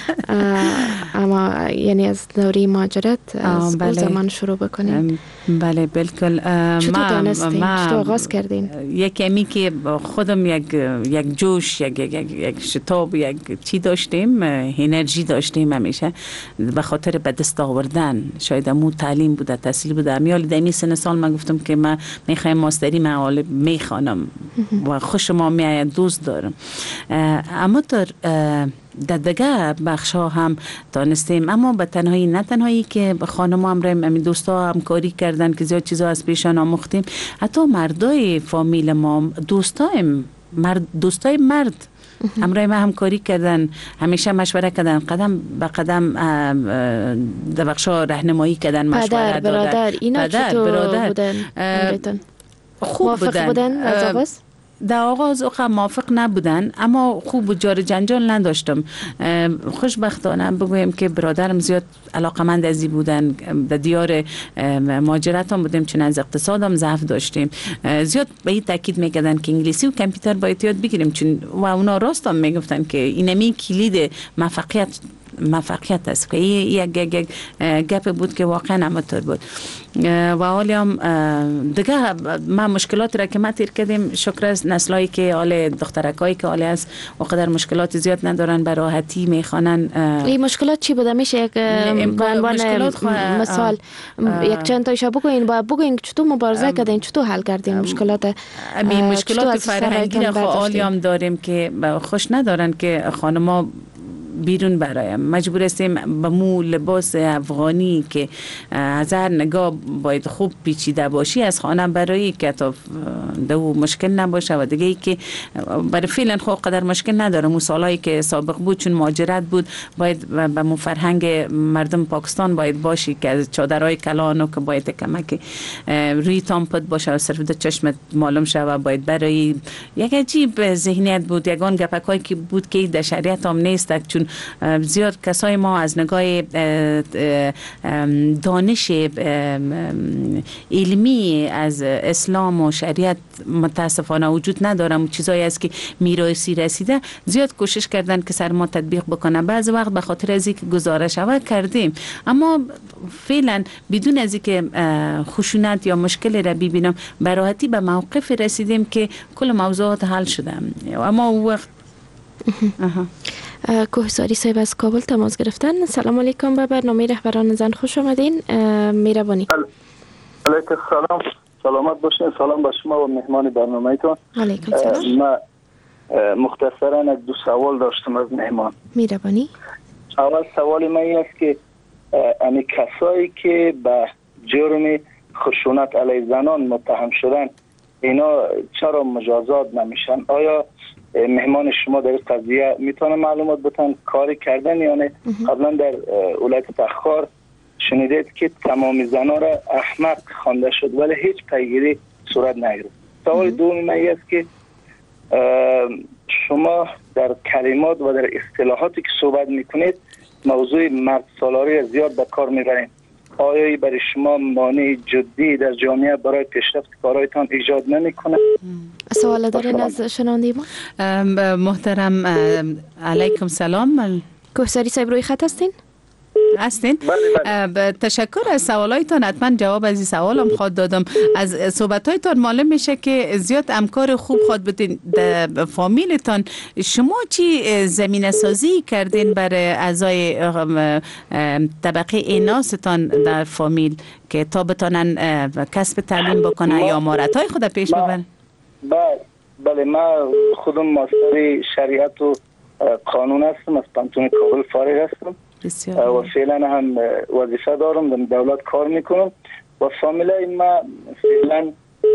اما یعنی از دوری مهاجرت از بله. زمان شروع بکنین؟ بله بالکل. چطور دانستین؟ چطور آغاز کردین؟ یکی که خودم یک جوش، یک شتاب، یک چی داشتیم، انرژی داشتیم همیشه به خاطر به دست آوردن. شاید امو تعلیم بوده، تحصیل بوده. امیال دمی سن سال من گفتم که من میخوایم ماستری معالی میخوانم و خوشم میاد، دوست دارم. اما در دیگه بخش ها هم دانستیم، اما به تنهایی، نه تنهایی که خانم هم ریم دوستا همکاری کردن که زیاد چیزا از پیشان آموختیم، حتی مردای فامیل ما، دوستای مرد همراه ما همکاری کردن، همیشه مشوره کردن، قدم به قدم در بخش ها راهنمایی کردن، مشوره دادن. برادر اینا چطور بودن؟ خوب بودن از آغاز؟ در آغاز موافق نبودن، اما خوب و جار جنجال نداشتم. خوشبختانه بگویم که برادرم زیاد علاقمند ازی بودن. در دیار مهاجرت هم بودیم، چون از اقتصاد هم ضعف داشتیم. زیاد به این تاکید میکردن که انگلیسی و کامپیوتر باید یاد بگیریم، چون و اونا راست هم میگفتن که اینمی کلید موفقیت است. که یک گپ بود که واقعا همطور بود. و حالی هم دیگه ما مشکلات را که ما تیر کردیم، شکر از نسلایی که حال دخترکایی که حالی است و قدر مشکلات زیاد ندارن، به راحتی میخوانن. این مشکلات چی بوده؟ میشه یک مثال یک چند تایشا بگوین چطور مبارزه کردین، چطور حل کردین مشکلات؟ مشکلات فرهنگی را حالی هم داریم که خوش ندارن که خانما بیرون برایم مجبور هستیم به مو لباس افغانی که از هر نگاه باید خوب پیچیده باشی از خانه برای که تا دو مشکل نباشه. و دیگه ای که برای فعلا خود قدر مشکل نداره. موسالایی که سابق بود چون مهاجرت بود، باید به مو فرهنگ مردم پاکستان باید باشی که از چادرای کلانو که باید کمک روی تامپت باشه و صرف د چشمت معلوم شوه. باید برای یک عجیب ذهنیت بود، یگان گپکایی که بود که در شریعت هم نیست، چون چون زیاد کسای ما از نگاه دانش علمی از اسلام و شریعت متاسفانه وجود ندارم، چیزایی است که میراثی رسیده، زیاد کوشش کردن که سر ما تطبیق بکنه. بعضی وقت به خاطر از اینکه گزارش کردیم، اما فعلا بدون از اینکه خشونت یا مشکل را ببینم به راحتی به موقف رسیدیم که کل موضوعات حل شده. اما اون وقت کوهساری صاحب از کابل تماس گرفتن. سلام علیکم، به برنامه رهبران زن خوش آمدین. مهربانی. علیکم السلام، سلامت باشین. سلام به شما و مهمان برنامه‌تون. علیکم السلام. من مختصرا دو سوال داشتم از مهمان. مهربانی. اول سوال من این است که امی کسایی که به جرم خشونت علیه زنان متهم شدن اینا چرا مجازات نمیشن؟ آیا مهمان شما در این قضیه میتونه معلومات بتن کاری کردن یا نه؟ قبلا در ولایت تخار شنیدید که تمام زنان را احمق خوانده شد ولی هیچ پیگیری صورت نگرفت. سوال دوم من است که شما در کلمات و در اصطلاحاتی که صحبت میکنید موضوع مرد سالاری زیاد به کار میبرید. آیا برای شما مانع جدی در جامعه برای پیشرفت کارهایتان ایجاد نمیکنه؟ سوال دارین از شنونده ما؟ محترم علیکم سلام. کوهساری صاحب روی خط هستین؟ تشکر از سوالایتان. حتما جواب از این سوالم خواهد دادم. از صحبتایتان معلوم میشه که زیاد همکار خوب خواهد بودین در فامیلتان. شما چی زمینه سازی کردین برای اعضای طبقه ایناستان در فامیل که تا بتانن کسب تعلیم بکنن یا مهارت‌های خود پیش ببرن؟ بله، من خودم ماستر شریعت و قانون هستم، از پانتون کابل فارغ هستم و فعلا هم وظیفه دارم، در دولت کار میکنم و فامیلای ما فعلا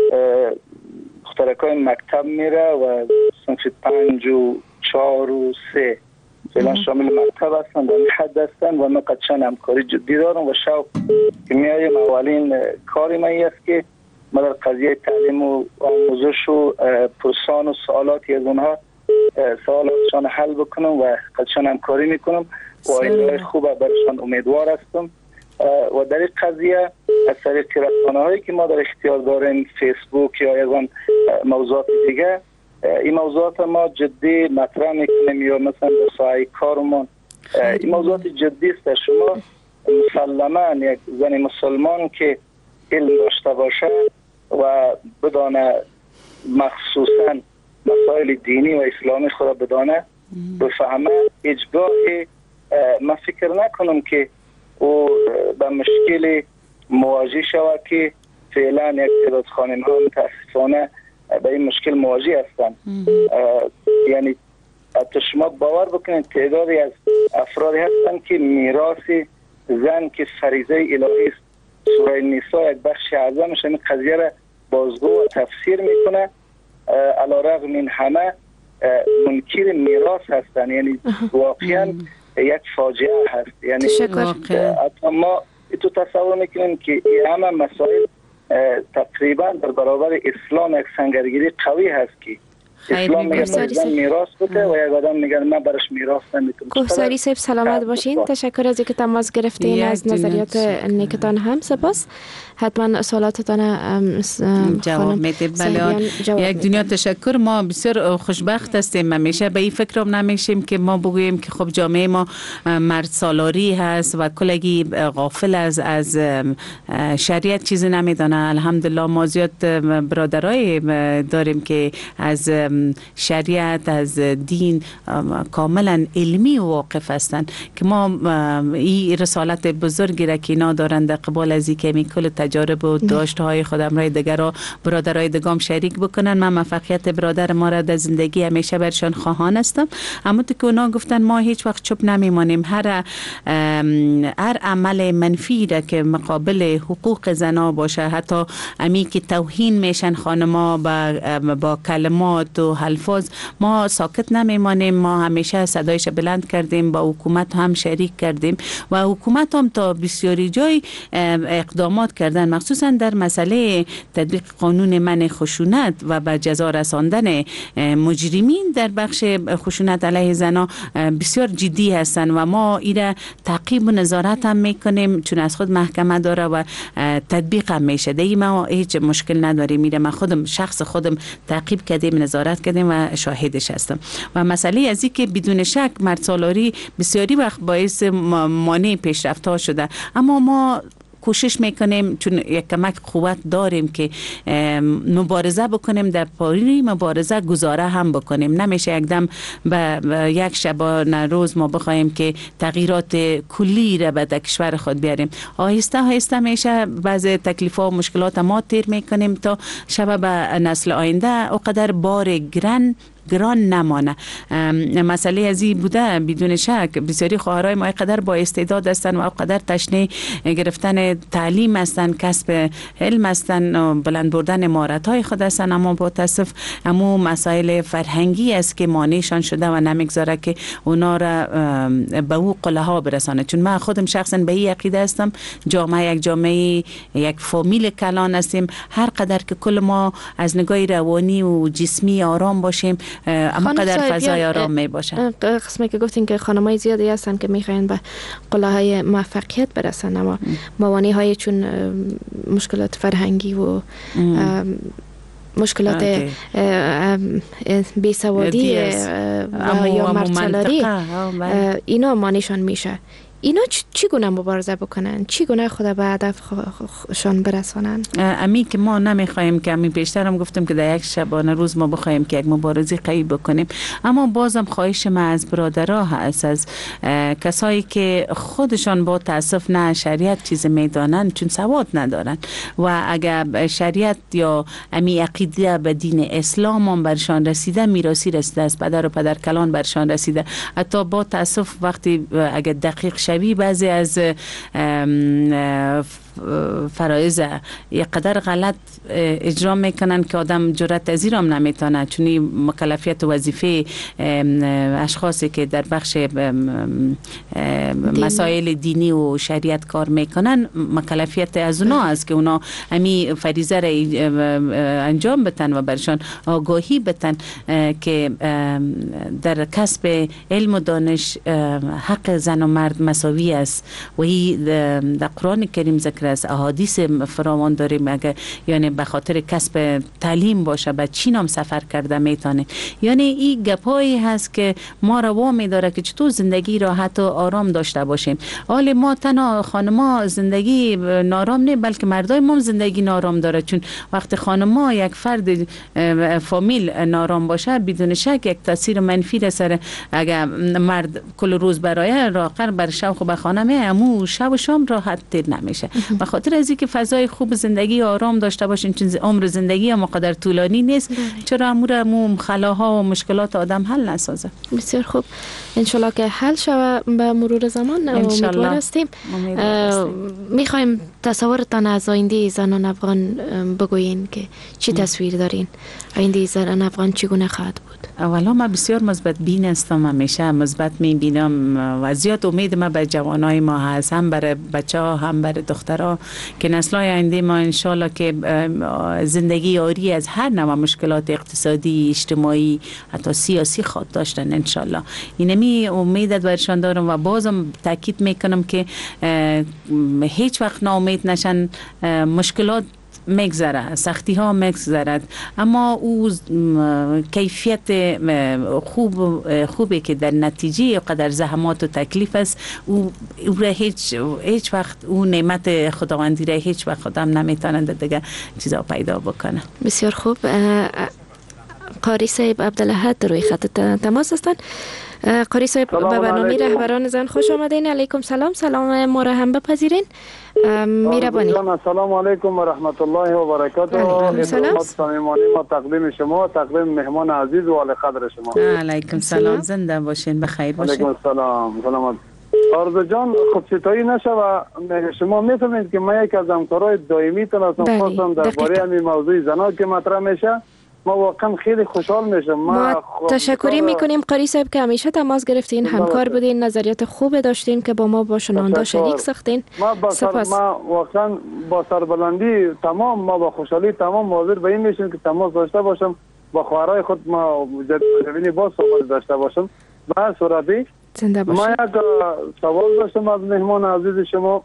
مخترکای مکتب میره و صنف 5 و 4 و 3 فعلا شامل مکتب هستن در حد هستن و من قدشان همکاری جدی دارم و شوق که میایم. اولین کاری من است که من در قضیه تعلیم و آموزش و پرسان و سوالاتی از اونها سوالاتشان حل بکنم و قدشان همکاری میکنم و آینده‌های خوب برشان امیدوار هستم. و در این قضیه از طریق رسانه‌هایی که ما در اختیار داریم، فیسبوک یا از آن موضوعات دیگه، این موضوعات ما جدی مطرح میکنیم یا مثلا در ساحه کارمون این موضوعات جدی است. شما مسلما یک زن مسلمان که علم داشته باشه و بدانه مخصوصا مسائل دینی و اسلامی خود بدانه بفهمه، اجباری من فکر نکنم که او به مشکل مواجه شود که فعلا یک تعداد خانم ها متاسفانه به این مشکل مواجه هستند. یعنی حتی شما باور بکنید تعدادی از افرادی هستند که میراث زن که فریضه الهی است، سوره نساء یک بخش اعظمش این قضیه را بازگو و تفسیر میکنه. علیرغم من همه منکر میراث هستند، یعنی واقعا یک فاجعه هست. یعنی ما تو تصور میکنیم که این همه مسائل تقریبا در برابر اسلام یک سنگرگیری قوی هست که اسلام میگه میراث بده و یک آدم میگه من برش میراث نمیتونم. کوهساری صاحب سلامت باشین. تشکر از اینکه تماس گرفتین، از نظریات نیکتان هم سپاس. حتما سوالاتتان جواب میده. بله، یک دنیا تشکر. ما بسیار خوشبخت هستیم. همیشه به این فکرم نمیشیم که ما بگوییم که خب جامعه ما مرد سالاری هست و کلگی غافل از شریعت چیزی نمیدانه. الحمدلله ما زیاد برادرای داریم که از شریعت، از دین کاملا علمی واقف هستند که ما این رسالت بزرگی را که اینا دارند در قبال از اینکه می کل تجارب و داشته‌های خودم را دیگر برادرای دگام شریک بکنن. من موفقیت برادر ما را در زندگی همیشه برشان خواهان هستم. اما که اونا گفتن ما هیچ وقت چوب نمیمانیم. هر عمل منفی را که مقابل حقوق زنا باشه، حتی امی که توهین میشن خانما با کلمات و الفاظ ما ساکت نمیمانیم. ما همیشه صدایش بلند کردیم، با حکومت هم شریک کردیم و حکومت هم تا بسیاری جای اقدامات کردن، مخصوصا در مسئله تطبیق قانون منع خشونت و به جزا رساندن مجرمین در بخش خشونت علیه زنان بسیار جدی هستند و ما ایره تعقیب و نظارت هم میکنیم، چون از خود محکمه داره و تطبیق هم میشه. دیگه ما هیچ مشکل نداریم. میره من خودم شخص خودم تعقیب کردیم، نظارت کردیم و شاهدش هستم. و مسئله از این که بدون شک مرد سالاری بسیاری وقت باعث مانع پیشرفت ها شده، اما ما کوشش میکنیم چون یک کمک قوت داریم که مبارزه بکنیم، در پای مبارزه گزاره هم بکنیم. نمیشه یکدم به یک شبانه روز ما بخوایم که تغییرات کلی را به کشور خود بیاریم. آهسته آهسته میشه بعض تکلیف ها و مشکلات ما تیر میکنیم تا شب به نسل آینده اقدر بار گران نمانه. مسئله ازی بوده بدون شک. بسیاری خواهرای ما قدر با استعداد هستن و قدر تشنه گرفتن تعلیم هستن، کسب علم هستن، بلند بردن مهارت های خود هستن، اما با تاسف امو مسائل فرهنگی است که مانعشان شده و نمیگذاره که اونا را به او قله ها برسانه. چون من خودم شخصا به این عقیده هستم جامعه یک جامعه یک فامیل کلان هستیم. هر قدر که کل ما از نگاه روانی و جسمی آرام باشیم اما قدر فضای آرام می باشه. قسمی که گفتین که خانمای زیادی هستن که میخواین به قله های موفقیت برسن، اما موانع های چون مشکلات فرهنگی و مشکلات بیسوادی یا مرد اینا مانعشان میشه. اینا چگونه مبارزه بکنن؟ چگونه خود به هدفشان برسانن؟ امی که ما نمیخوایم که امی بیشتر هم گفتم که در یک شبانه روز ما بخوایم که یک مبارزه قوی بکنیم، اما بازم خواهش ما از برادرها هست، از کسایی که خودشان با تاسف نه شریعت چیز میدانن چون سواد ندارن و اگر شریعت یا امی عقیده به دین اسلام هم برشان رسیده، میراثی رسیده است، پدر و پدر کلان برشان رسیده، حتی با تاسف وقتی اگر دقیق شوی بعضی از فرایض یک قدر غلط اجرا میکنن که آدم جرأت پذیر هم نمیتونه، چون مکلفیت و وظیفه اشخاصی که در بخش مسائل دینی و شریعت کار میکنن مکلفیت از اونا است که اونا امی فریضه را انجام بتن و برشان آگاهی بتن که در کسب علم و دانش حق زن و مرد مساوی است و این در قرآن کریم ذکر است، احادیث فراوان داریم. اگر یعنی به خاطر کسب تعلیم باشه به چین هم سفر کرده میتونه. یعنی این گپایی هست که ما را وامی داره که چطور زندگی راحت و آرام داشته باشیم. حال ما تنها خانما زندگی نارام نه، بلکه مردای ما زندگی نارام داره، چون وقتی خانما یک فرد فامیل نارام باشه بدون شک یک تاثیر منفی را سر اگر مرد کل روز برای راقر بر شوق به خانه میامو شب و شام راحت تیر نمیشه. به خاطر از اینکه فضای خوب زندگی آرام داشته باشین، چون عمر زندگی هم قدر طولانی نیست، چرا امور خلاها و مشکلات آدم حل نسازه. بسیار خوب، انشالله که حل شوه به مرور زمان. امیدوار هستیم. میخوایم تصورتان از آینده زنان افغان بگوین که چی تصویر دارین؟ آینده زنان افغان چگونه خواهد بود؟ اولا من بسیار مثبت بین هستم، همیشه مثبت میبینم و زیاد امید ما به جوانای ما هست، هم برای بچه‌ها هم برای دخترها، که نسل‌های آینده ما انشالله که زندگی آری از هر نوع مشکلات اقتصادی، اجتماعی، حتی سیاسی خود داشتن انشالله. اینمی امیدت برشان دارم و بازم تاکید میکنم که هیچ وقت ناامید نشن. مشکلات میگذره، سختی ها میگذرد، اما او کیفیت خوبی که در نتیجه قدر زحمات و تکلیف است، او را هیچ وقت او نعمت خداوندی را هیچ وقت آدم نمیتونه دیگه چیزا پیدا بکنه. بسیار خوب. قاری صاحب عبدالأحد روی خط تماس هستند. قاری صاحب به برنامه رهبران زن خوش آمدین. علیکم سلام. سلام ما را هم بپذیرین. میربانی. السلام علیکم و رحمت الله و برکاته. خدمت صمیمانه ما تقدیم شما، تقدیم مهمان عزیز و علی قدر شما. علیکم سلام. زنده باشین، بخیر باشین. علیکم سلام. سلامت. آرزو جان خودستایی نشه و شما میفهمید که من یک از همکارای دائمی تون هستم، خاصا درباره همین موضوع زنا که مطرح میشه ما واقعا خیلی خوشحال میشم. ما تشکری میکنیم قاری صاحب که همیشه تماس گرفتین، همکار بودین، نظریات خوب داشتین که با ما با شنونده شریک ساختین. ما واقعا با سربلندی تمام، ما با خوشحالی تمام حاضر به این میشیم که تماس داشته باشم با خواهرای خود، ما جدیدی با صحبت داشته باشم. به هر صورتی ما یک سوال داشتم از مهمان عزیز شما.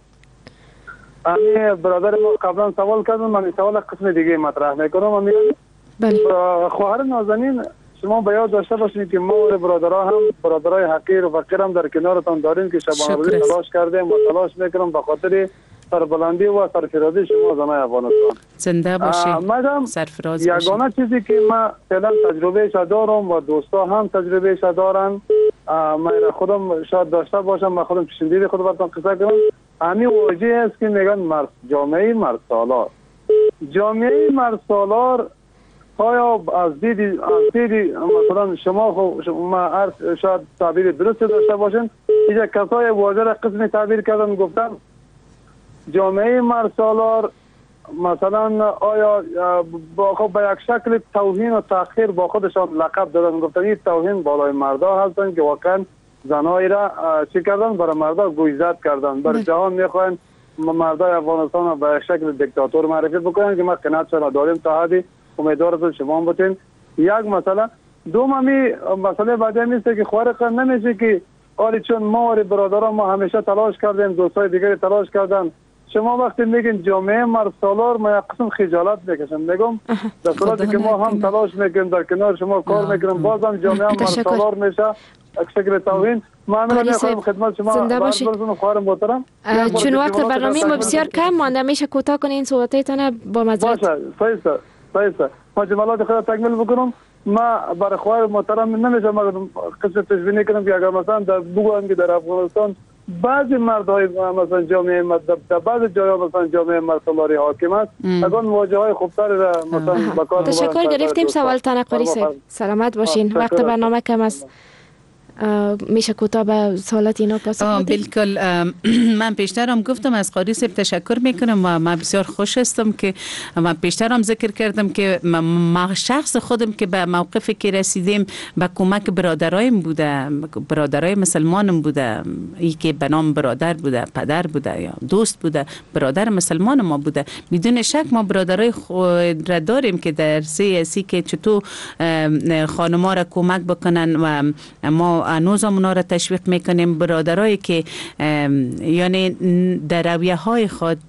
امی برادر ما قبلا سوال کردن، من سوال قسم دیگه مطرح میکنم. بله. خواهر نازنین، شما به یاد داشته باشید که ما و برادرای حقیر و فقیر هم در کنارتان داریم که شبانه روز تلاش کردیم و تلاش میکنم به خاطر سربلندی و سرفرازی شما زنای افغانستان. زنده باشید. مدام سرفراز باشید. یگانه چیزی که من فعلا تجربهش دارم و دوستا هم تجربهش دارن، من خودم شاید داشته باشم، من خودم چشمدید خود براتون قصه کنم. همین واژه است که میگن جامعه مرد سالار. جامعه مرد سالار آیا از دیدی مثلا شما شاید تعبیر درست داشته باشین، اینجا کسای واژه را قسمی تعبیر کردن، گفتن جامعه مرد سالار مثلا آیا با یک شکل توهین و تأخیر با خودشان لقب دادن، گفتن این توهین بالای مردا هستن که واقعا زنایی را چی کردن، برای مردا گویزد کردن، برای جهان میخواین مردای افغانستان را به شکل دیکتاتور معرفی بکنن که ما قناعت شما داریم تا حدی. امیدوارم شما بتین. یک مسئله دومی مسئله بعدی میسته که خوارق نمیشه که آری چون ما و برادران ما همیشه تلاش کردیم، دوستای دیگری تلاش کردن. شما وقتی میگین جامعه مرد سالار، ما یک قسم خجالت میکشم، میگم در صورتی که ما هم تلاش میکنیم در کنار شما کار میکنیم، بازم جامعه مرد سالار میشه یک شکل توهین. قاری صاحب زنده باشید. چون وقت برنامه ما بسیار کم مانده، میشه کوتاه کنین صحبتایتان با معذرت. باشه صحیح. ما جملات خود تکمیل بکنم. ما برای خواهر محترم نمیشه ما قصه تشبیه کنم که اگر مثلا در بگویم که در افغانستان بعضی مردهای مثلا جامعه در بعضی جاها مثلا جامعه مرد سالاری حاکم است، اگر مواجه های خوبتر را مثلا بکار تشکر گرفتیم. سوالتان قاری صاحب سلامت باشین. وقت برنامه کم است، میشه کوتاه به سوالات اینا پاسخ بدید؟ بالکل. من پیشترم گفتم از قاری صاحب تشکر میکنم و من بسیار خوش هستم که من پیشترم ذکر کردم که ما شخص خودم که به موقفی که رسیدیم به کمک برادرایم بوده، برادرای مسلمانم بوده، ای که به نام برادر بوده، پدر بوده یا دوست بوده، برادر مسلمان ما بوده. بدون شک ما برادرای خود را داریم که در سیاسی که چطور خانما را کمک بکنن و ما هنوزم اونا را تشویق میکنیم. برادرایی که یعنی در رویه های خود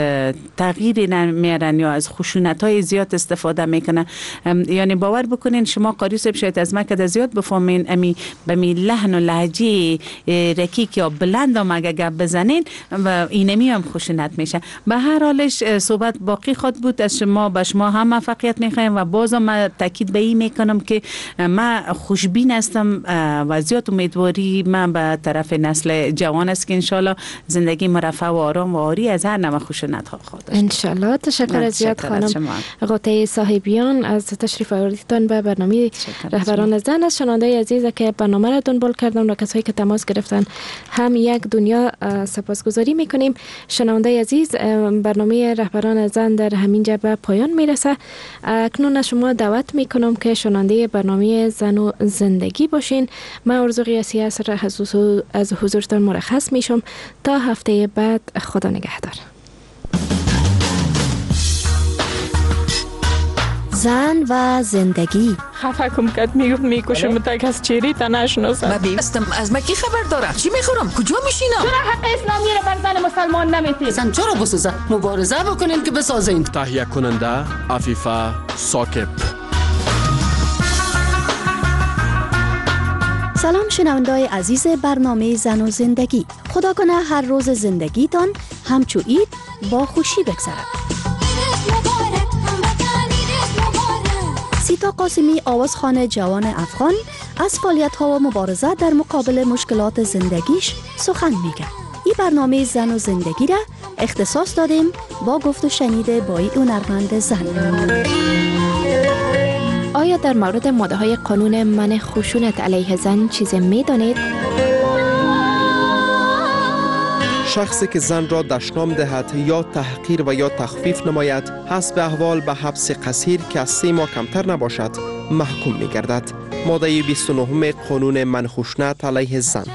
تغییری نمیارن یا از خشونت‌های زیاد استفاده میکنن. یعنی باور بکنین شما قاری صاحب شاید از من که زیاد بفهمین امی به می لحن و لهجه رکیک یا بلند هم اگه گپ بزنین و اینمی هم خشونت میشه. به هر حالش صحبت باقی خود بود. از شما به شما هم موفقیت میخوایم و بازم من تاکید به این میکنم که من خوشبین هستم و زیاد امیدواری من به طرف نسل جوان است که انشالله زندگی مرفه و آرام و آری از هر نوع خشونت ها خواهد داشت. انشالله. تشکر زیاد خانم قاطع صاحبیان از تشریف آوردیتان به برنامه رهبران زن. از شنوندای عزیز که برنامه را دنبال کردن و کسایی که تماس گرفتن هم یک دنیا سپاسگزاری میکنیم. شنوندای عزیز برنامه رهبران زن در همین جا به پایان میرسه. اکنون از شما دعوت میکنم که شنونده برنامه زن و زندگی باشین. من آرزو قیاسی از حضورتان مرخص میشم تا هفته بعد. خدا نگهدار. زن و زندگی. خفه کم کد میکشم تک از چیری تا نشناسم. من بیستم از مکی خبر داره. چی میخورم؟ کجا میشینم؟ چرا حق اسلامی رو بر زن مسلمان نمیتید؟ زن چرا بسازه؟ مبارزه بکنین که بسازین. تهیه کننده عفیفه ثاقب. سلام شنوندای عزیز برنامه زن و زندگی. خدا کنه هر روز زندگیتان همچو عید با خوشی بگذرد. سیتا قاسمی آوازخوان جوان افغان از فعالیت‌ها و مبارزه در مقابل مشکلات زندگیش سخن میگه. این برنامه زن و زندگی را اختصاص دادیم با گفت و شنید با این هنرمند زن. آیا در مورد ماده‌های قانون منع خشونت علیه زن چیزی می‌دانید؟ شخصی که زن را دشنام دهد یا تحقیر و یا تخفیف نماید حسب احوال به حبس قصیر که از 3 ماه کمتر نباشد محکوم می گردد. ماده 29 قانون منخشنت علیه زن.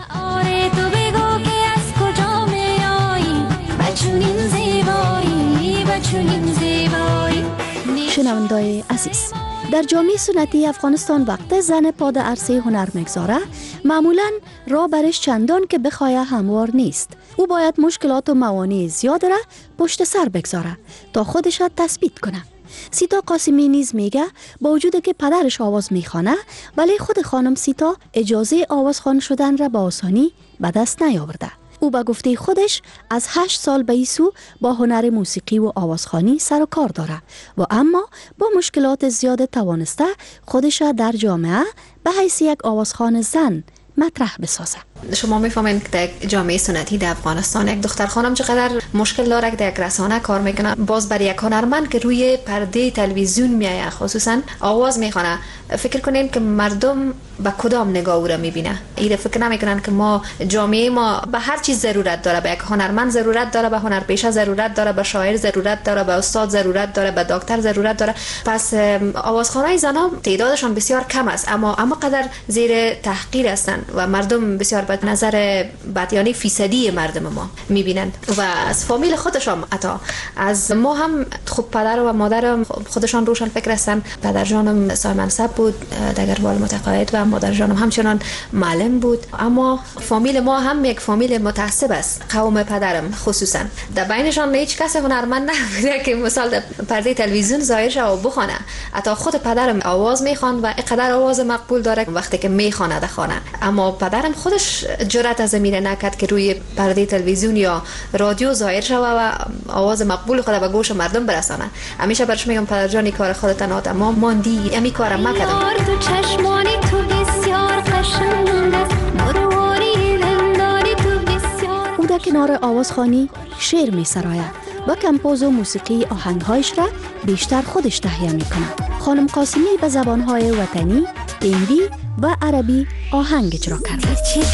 شنوندای عزیز، در جامعه سنتی افغانستان وقت زن پا در عرصه هنر میگذاره معمولاً راه برش چندان که بخواه هموار نیست. او باید مشکلات و موانع زیاد را پشت سر بگذاره تا خودش را تثبیت کنه. سیتا قاسمی نیز میگه با وجود که پدرش آواز میخوانه ولی خود خانم سیتا اجازه آوازخوان شدن را با آسانی به دست نیاورده. او به گفته خودش از 8 سال به ایسو با هنر موسیقی و آوازخوانی سر و کار داره و اما با مشکلات زیاد توانسته خودش را در جامعه به حیث یک آوازخوان زن مطرح بسازه. شما میفهمین که در جامعه سنتی در افغانستان یک دختر خانم چقدر مشکل داره که در یک رسانه کار میکنه. باز برای یک هنرمند که روی پرده تلویزیون میایه خصوصا آواز میخونه، فکر کنین که مردم با کدام نگاه او را میبینه. ایره فکر نمیکنن که ما جامعه ما به هر چیز ضرورت داره، به یک هنرمند ضرورت داره، به هنرپیشه ضرورت داره، به شاعر ضرورت داره، به استاد ضرورت داره، به دکتر ضرورت داره. پس آوازخوانای زنا تعدادشان بسیار کم است اما قدر زیر تحقیر هستند و مردم بسیار به نظر بدیانی فیصدی مردم ما میبینند و از فامیل خودشان حتی از ما هم خوب پدر و مادر خودشان روشن فکر هستند. پدر جانم صاحب منصب بود در گروال متقاعد و مادر جانم همچنان معلم بود، اما فامیل ما هم یک فامیل متعصب است. قوم پدرم خصوصا در بینشان هیچ کس هنرمند نبوده که مثال در پرده تلویزیون ظاهر شه و بخونه. حتی خود پدرم آواز میخوان و اینقدر آواز مقبول داره وقتی که میخونه در خانه، اما پدرم خودش جرأت از میره نکرد که روی پرده تلویزیون یا رادیو ظاهر شه و آواز مقبول خود به گوش مردم برسانه. همیشه برش میگم پدر جان کار خودت نات، اما ماندی امی کارم نکردم. او در کنار آوازخوانی شعر می سراید و کمپوز و موسیقی آهنگهایش را بیشتر خودش تهیه می کنه. خانم قاسمی به زبانهای وطنی، هندی و عربی آهنگ اجرا کرده.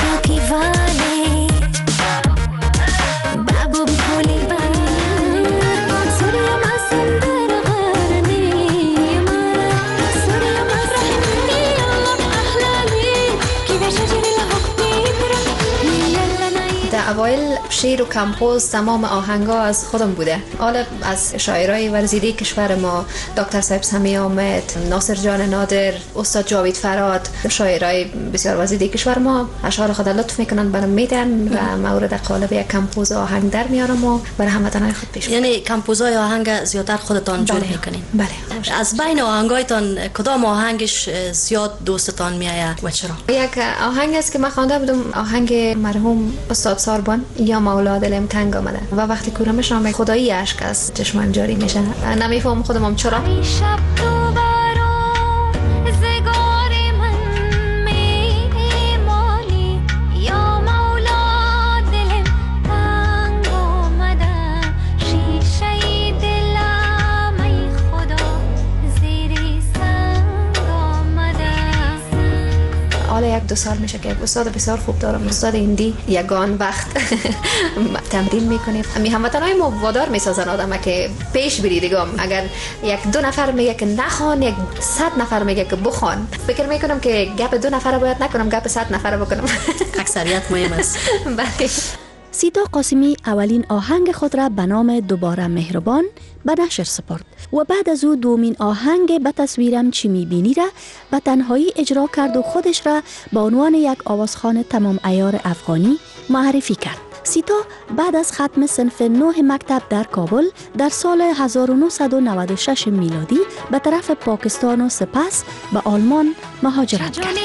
اوایل شعر و کمپوز تمام آهنگا از خودم بوده. حالا از شاعرای ورزیده کشور ما دکتر صاحب سمی آمد، ناصر جان نادر، استاد جاوید فراد، شاعرای بسیار ورزیده کشور ما اشعار خود لطف میکنن برام میدن و مورد قالب یک کمپوز آهنگ در میارم و برای هموطنان خود پیش میبرم. یعنی کمپوزای آهنگ زیادتر خودتان جور میکنین؟ بله. از بین آهنگایتان کدام آهنگش زیاد دوستتان میآید و چرا؟ یک آهنگ است که من خوانده بودم، آهنگ مرحوم استاد ساربان یا مولا دلم تنگ آمده و وقتی کورمش نام خدایی اشک از چشمم جاری میشه. نمیفهم خودم چرا. حالا 1-2 سال میشه که استاد بسیار خوب دارم، استاد هندی. یگان وقت تمرین میکنیم. هموطنای ما وادار میسازن آدم که پیش بری دیگه. اگر 1-2 نفر میگه که نخوان، 100 نفر میگه که بخوان، فکر میکنم که گپ 2 نفر باید نکنم، گپ 100 نفر بکنم. اکثریت مهم است. بله. سیتا قاسمی اولین آهنگ خود را به نام دوباره مهربان به نشر سپرد و بعد از او دومین آهنگ به تصویرم چی میبینی را به تنهایی اجرا کرد و خودش را به عنوان یک آوازخوان تمام عیار افغانی معرفی کرد. سیتا بعد از ختم صنف 9 مکتب در کابل در سال 1996 میلادی به طرف پاکستان و سپس به آلمان مهاجرت کرد.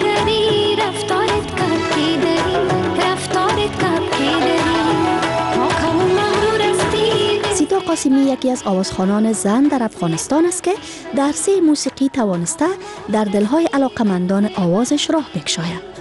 سیتا قاسمی یکی از آوازخوانان زن در افغانستان است که در عرصه موسیقی توانسته در دلهای علاقمندان آوازش راه بگشاید.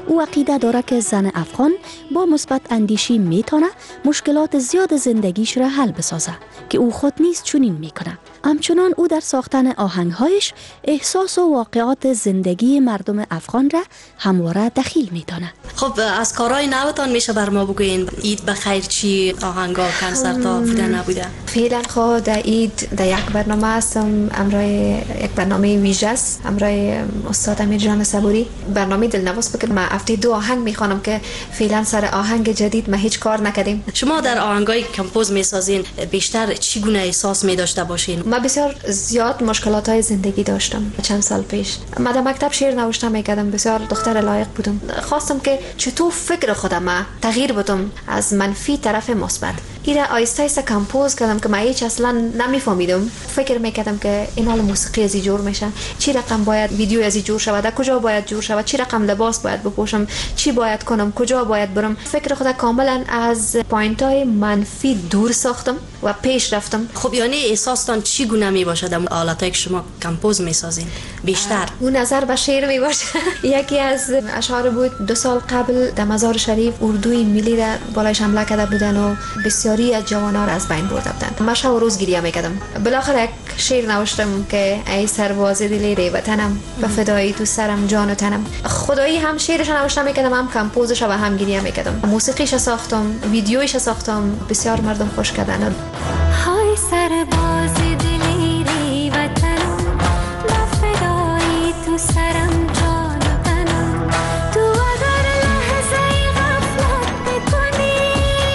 او عقیده داره که زن افغان با مثبت اندیشی میتونه مشکلات زیاد زندگیش را حل بسازه که او خود نیز چنین میکنه. همچنان او در ساختن آهنگهایش احساس و واقعات زندگی مردم افغان را همواره دخیل میدانه. خب از کارهای نوتان میشه بر ما بگوین؟ عید بخیر چی آهنگا کنسرتا بوده نبوده؟ فعلا خود در عید در یک برنامه هستم، امرای یک برنامه ویژه است، امرای استاد امیر جان صبوری، برنامه دلنواز بکن. من هفته 2 آهنگ میخوانم که فعلا سر آهنگ جدید ما هیچ کار نکردیم. شما در آهنگای کمپوز میسازین بیشتر چی گونه احساس میداشته باشین؟ من بسیار زیاد مشکلات های زندگی داشتم. چند سال پیش من در مکتب شعر نوشته میکردم، بسیار دختر لایق بودم. خواستم که چطور فکر خودم تغییر بدم از منفی طرف مثبت. ایره آیسته آیسته کمپوز کردم که من هیچ اصلا نمیفهمیدم. فکر میکردم که این حال موسیقی ازی جور میشه، چی رقم باید ویدیو ازی جور شود، کجا باید جور شود، چی رقم لباس باید بپوشم، چی باید کنم، کجا باید برم. فکر خودم کاملا از پوینت های منفی دور ساختم و پیش رفتم. خب یعنی احساستان چی گونه می باشه در آلاتایی که شما کمپوز میسازین بیشتر؟ اون نظر به شعر می باشه. یکی از اشعار بود 2 سال قبل در مزار شریف اردوی ملی را بالایش حمله کرده بودن و بسیاری از جوانان را از بین برده بودن. من شب و روز گریه میکردم. بالاخره یک شعر نوشتم که ای سرباز دلیر وطنم به فدای تو سرم جان و تنم. خدایی هم شعرش نوشته میکردم، هم کمپوزش و هم گریه میکردم. موسیقیش ساختم، ویدیویش ساختم، بسیار مردم خوش کردن. های سرباز دلیری وطنم به فدای تو سرم جان و تنم. تو اگر لحظه غفلت بکنی،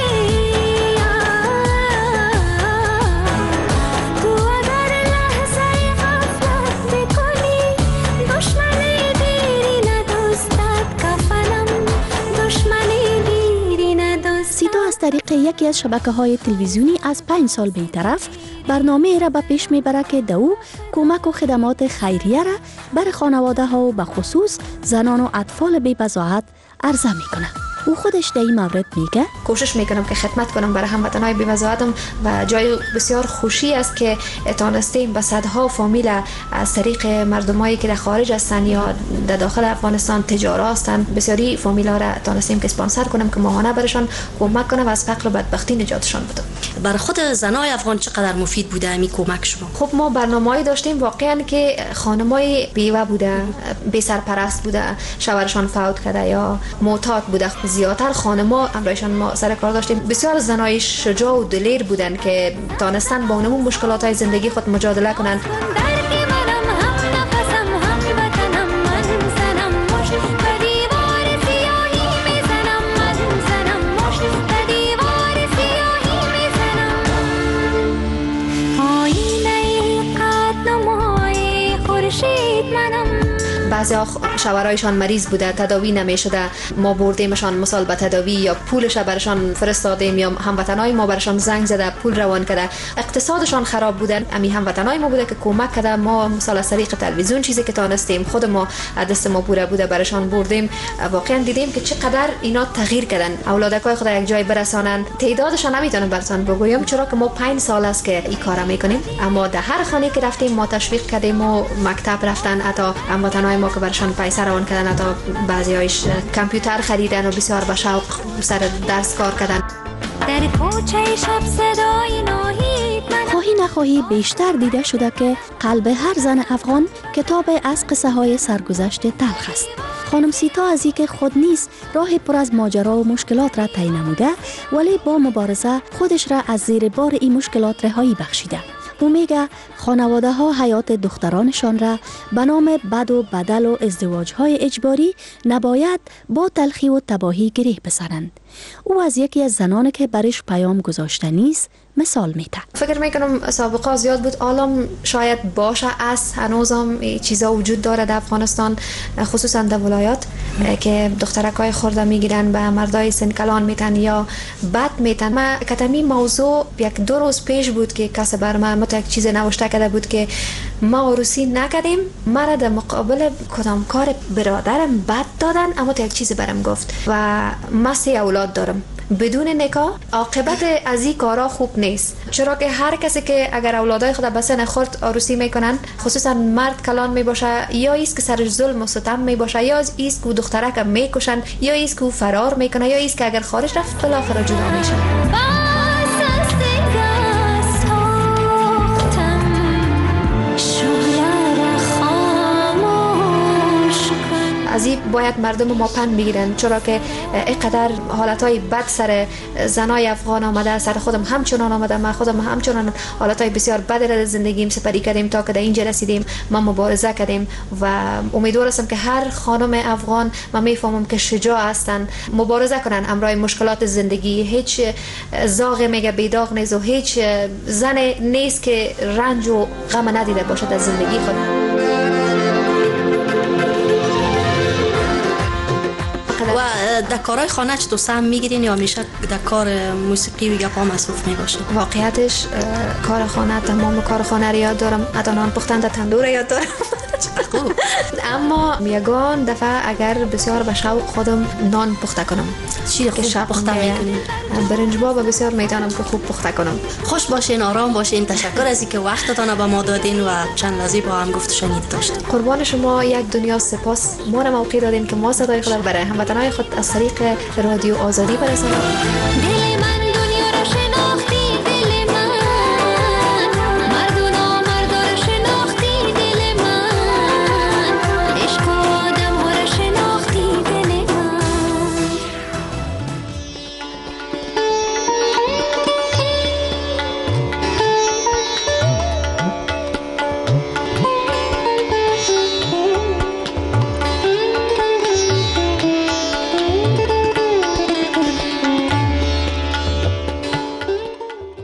تو اگر لحظه غفلت بکنی، دشمنی دیری ندوستد کفنم، دشمنی دیری ندوستد. سیتا از طریق یکی از شبکه‌های تلویزیونی از 5 سال به طرف برنامه را به پیش میبره که دو کمک و خدمات خیریه را بر خانواده ها و به خصوص زنان و اطفال بی بضاعت عرضه میکنه. او خودش در این مورد میگه کوشش میکنم که خدمت کنم برای هموطنهای بی بضاعتم و جای بسیار خوشی است که تانستیم به صدها فامیل از طریق مردمایی که در خارج هستند یا در داخل افغانستان تجارت هستند، بسیاری فامیل‌ها را تانستیم که اسپانسر کنم که ماهانه برشان کمک کنم و از فقر و بدبختی نجاتشان بدم. برای خود زنای افغان چقدر مفید بوده همین کمک شما؟ خب ما برنامه‌ای داشتیم واقعا که خانمای بیوه بوده، بی سرپرست بوده، شوهرشان فوت کرده یا معتاد بوده، زیادتر خانم‌ها امرایشان ما سر کار داشتیم. بسیار زنای شجاع و دلیر بودن که تانستن با اونمون مشکلات‌های زندگی خود مجادله کنن. بعضی شوهرایشان مریض بوده، تداوی نمیشده، ما بردیمشان مثال به تداوی یا پولش برشان فرستادیم یا هموطنای ما برشان زنگ زده پول روان کرده. اقتصادشان خراب بودن، امی هموطنای ما بوده که کمک کرده. ما مثلا از طریق تلویزیون چیزی که تانستیم خود ما دست ما پوره بوده برشان بردیم. واقعا دیدیم که چقدر اینا تغییر کردن، اولادکای خود یک جای برسانن. تعدادشان نمیتونم براتون بگویم چرا که ما 5 سال است که این کارا میکنیم، اما در هر خانه که رفتیم ما تشویق کردیم و مکتب رفتن، حتی هموطنای ما که برشان پیسه روان کردن، حتی بعضیایش کامپیوتر خریدن و بسیار با شوق سر درس کار کردن. در کوچه شب صدای ناهید خواهی نخواهی بیشتر دیده شده که قلب هر زن افغان کتاب از قصه های سرگذشت تلخ است. خانم سیتا از اینکه خود نیز راه پر از ماجرا و مشکلات را طی نموده ولی با مبارزه خودش را از زیر بار این مشکلات رهایی بخشیده. او میگه خانواده ها حیات دخترانشان را به نام بد و بدل و ازدواج های اجباری نباید با تلخی و تباهی گره بزنند. او از یکی از زنان که برش پیام گذاشته نیست مثال میده. فکر میکنم سابقه زیاد بود، عالم شاید باشه، از هنوزم چیزا وجود داره در افغانستان، خصوصا در ولایات که دخترکای خورده میگیرن به مردای سنکلان میتن یا بد میتن. ما کتمی موضوع 1-2 روز پیش بود که کسی بر ما یک چیز نوشته کرده بود که ما عروسی نکردیم، مرا در مقابل کدام کار برادرم بد دادن، اما یک چیز برام گفت و من 3 اولاد دارم بدون نکاح عاقبت از این کارا خوب نیست، چرا که هر کسی که اگر اولادای خود به سن خرد عروسی میکنن، خصوصا مرد کلان میباشه، یا ایست که سرش ظلم و ستم میباشه، یا ایست که دخترک میکشن، یا ایست که فرار میکنه، یا ایست که اگر خارج رفت بالاخره جدا میشه. از این باید مردم ما پند بگیرن، چرا که اینقدر حالتهای بد سر زنای افغان آمده، سر خودم همچنان آمده، من خودم همچنان حالتهای بسیار بد را زندگیم سپری کردیم تا که در اینجا رسیدیم. ما مبارزه کردیم و امیدوار هستم که هر خانم افغان، من میفهمم که شجاع هستن، مبارزه کنن امرای مشکلات زندگی. هیچ زاغ میگه بیداغ نیست و هیچ زن نیست که رنج و غم ندیده باشد از زندگی خود. و در کارهای خانه چطور سهم میگیرین یا همیشه در کار موسیقی و گپا مصروف میباشین؟ واقعیتش کار خانه، تمام کار خانه رو یاد دارم، حتی نان پختن در تندور یاد دارم. اما یگان دفعه اگر بسیار به شوق خودم نان پخته کنم. چی خوب پخته میکنین؟ برنج باب بسیار میتونم که خوب پخته کنم. خوش باشین، آرام باشین. تشکر از اینکه وقتتان به ما دادین و چند لحظه با هم گفت و شنید داشتیم. قربان شما یک دنیا سپاس. ما را موقع دادین که ما صدای خود برای هموطنان خود از طریق رادیو آزادی برسانیم.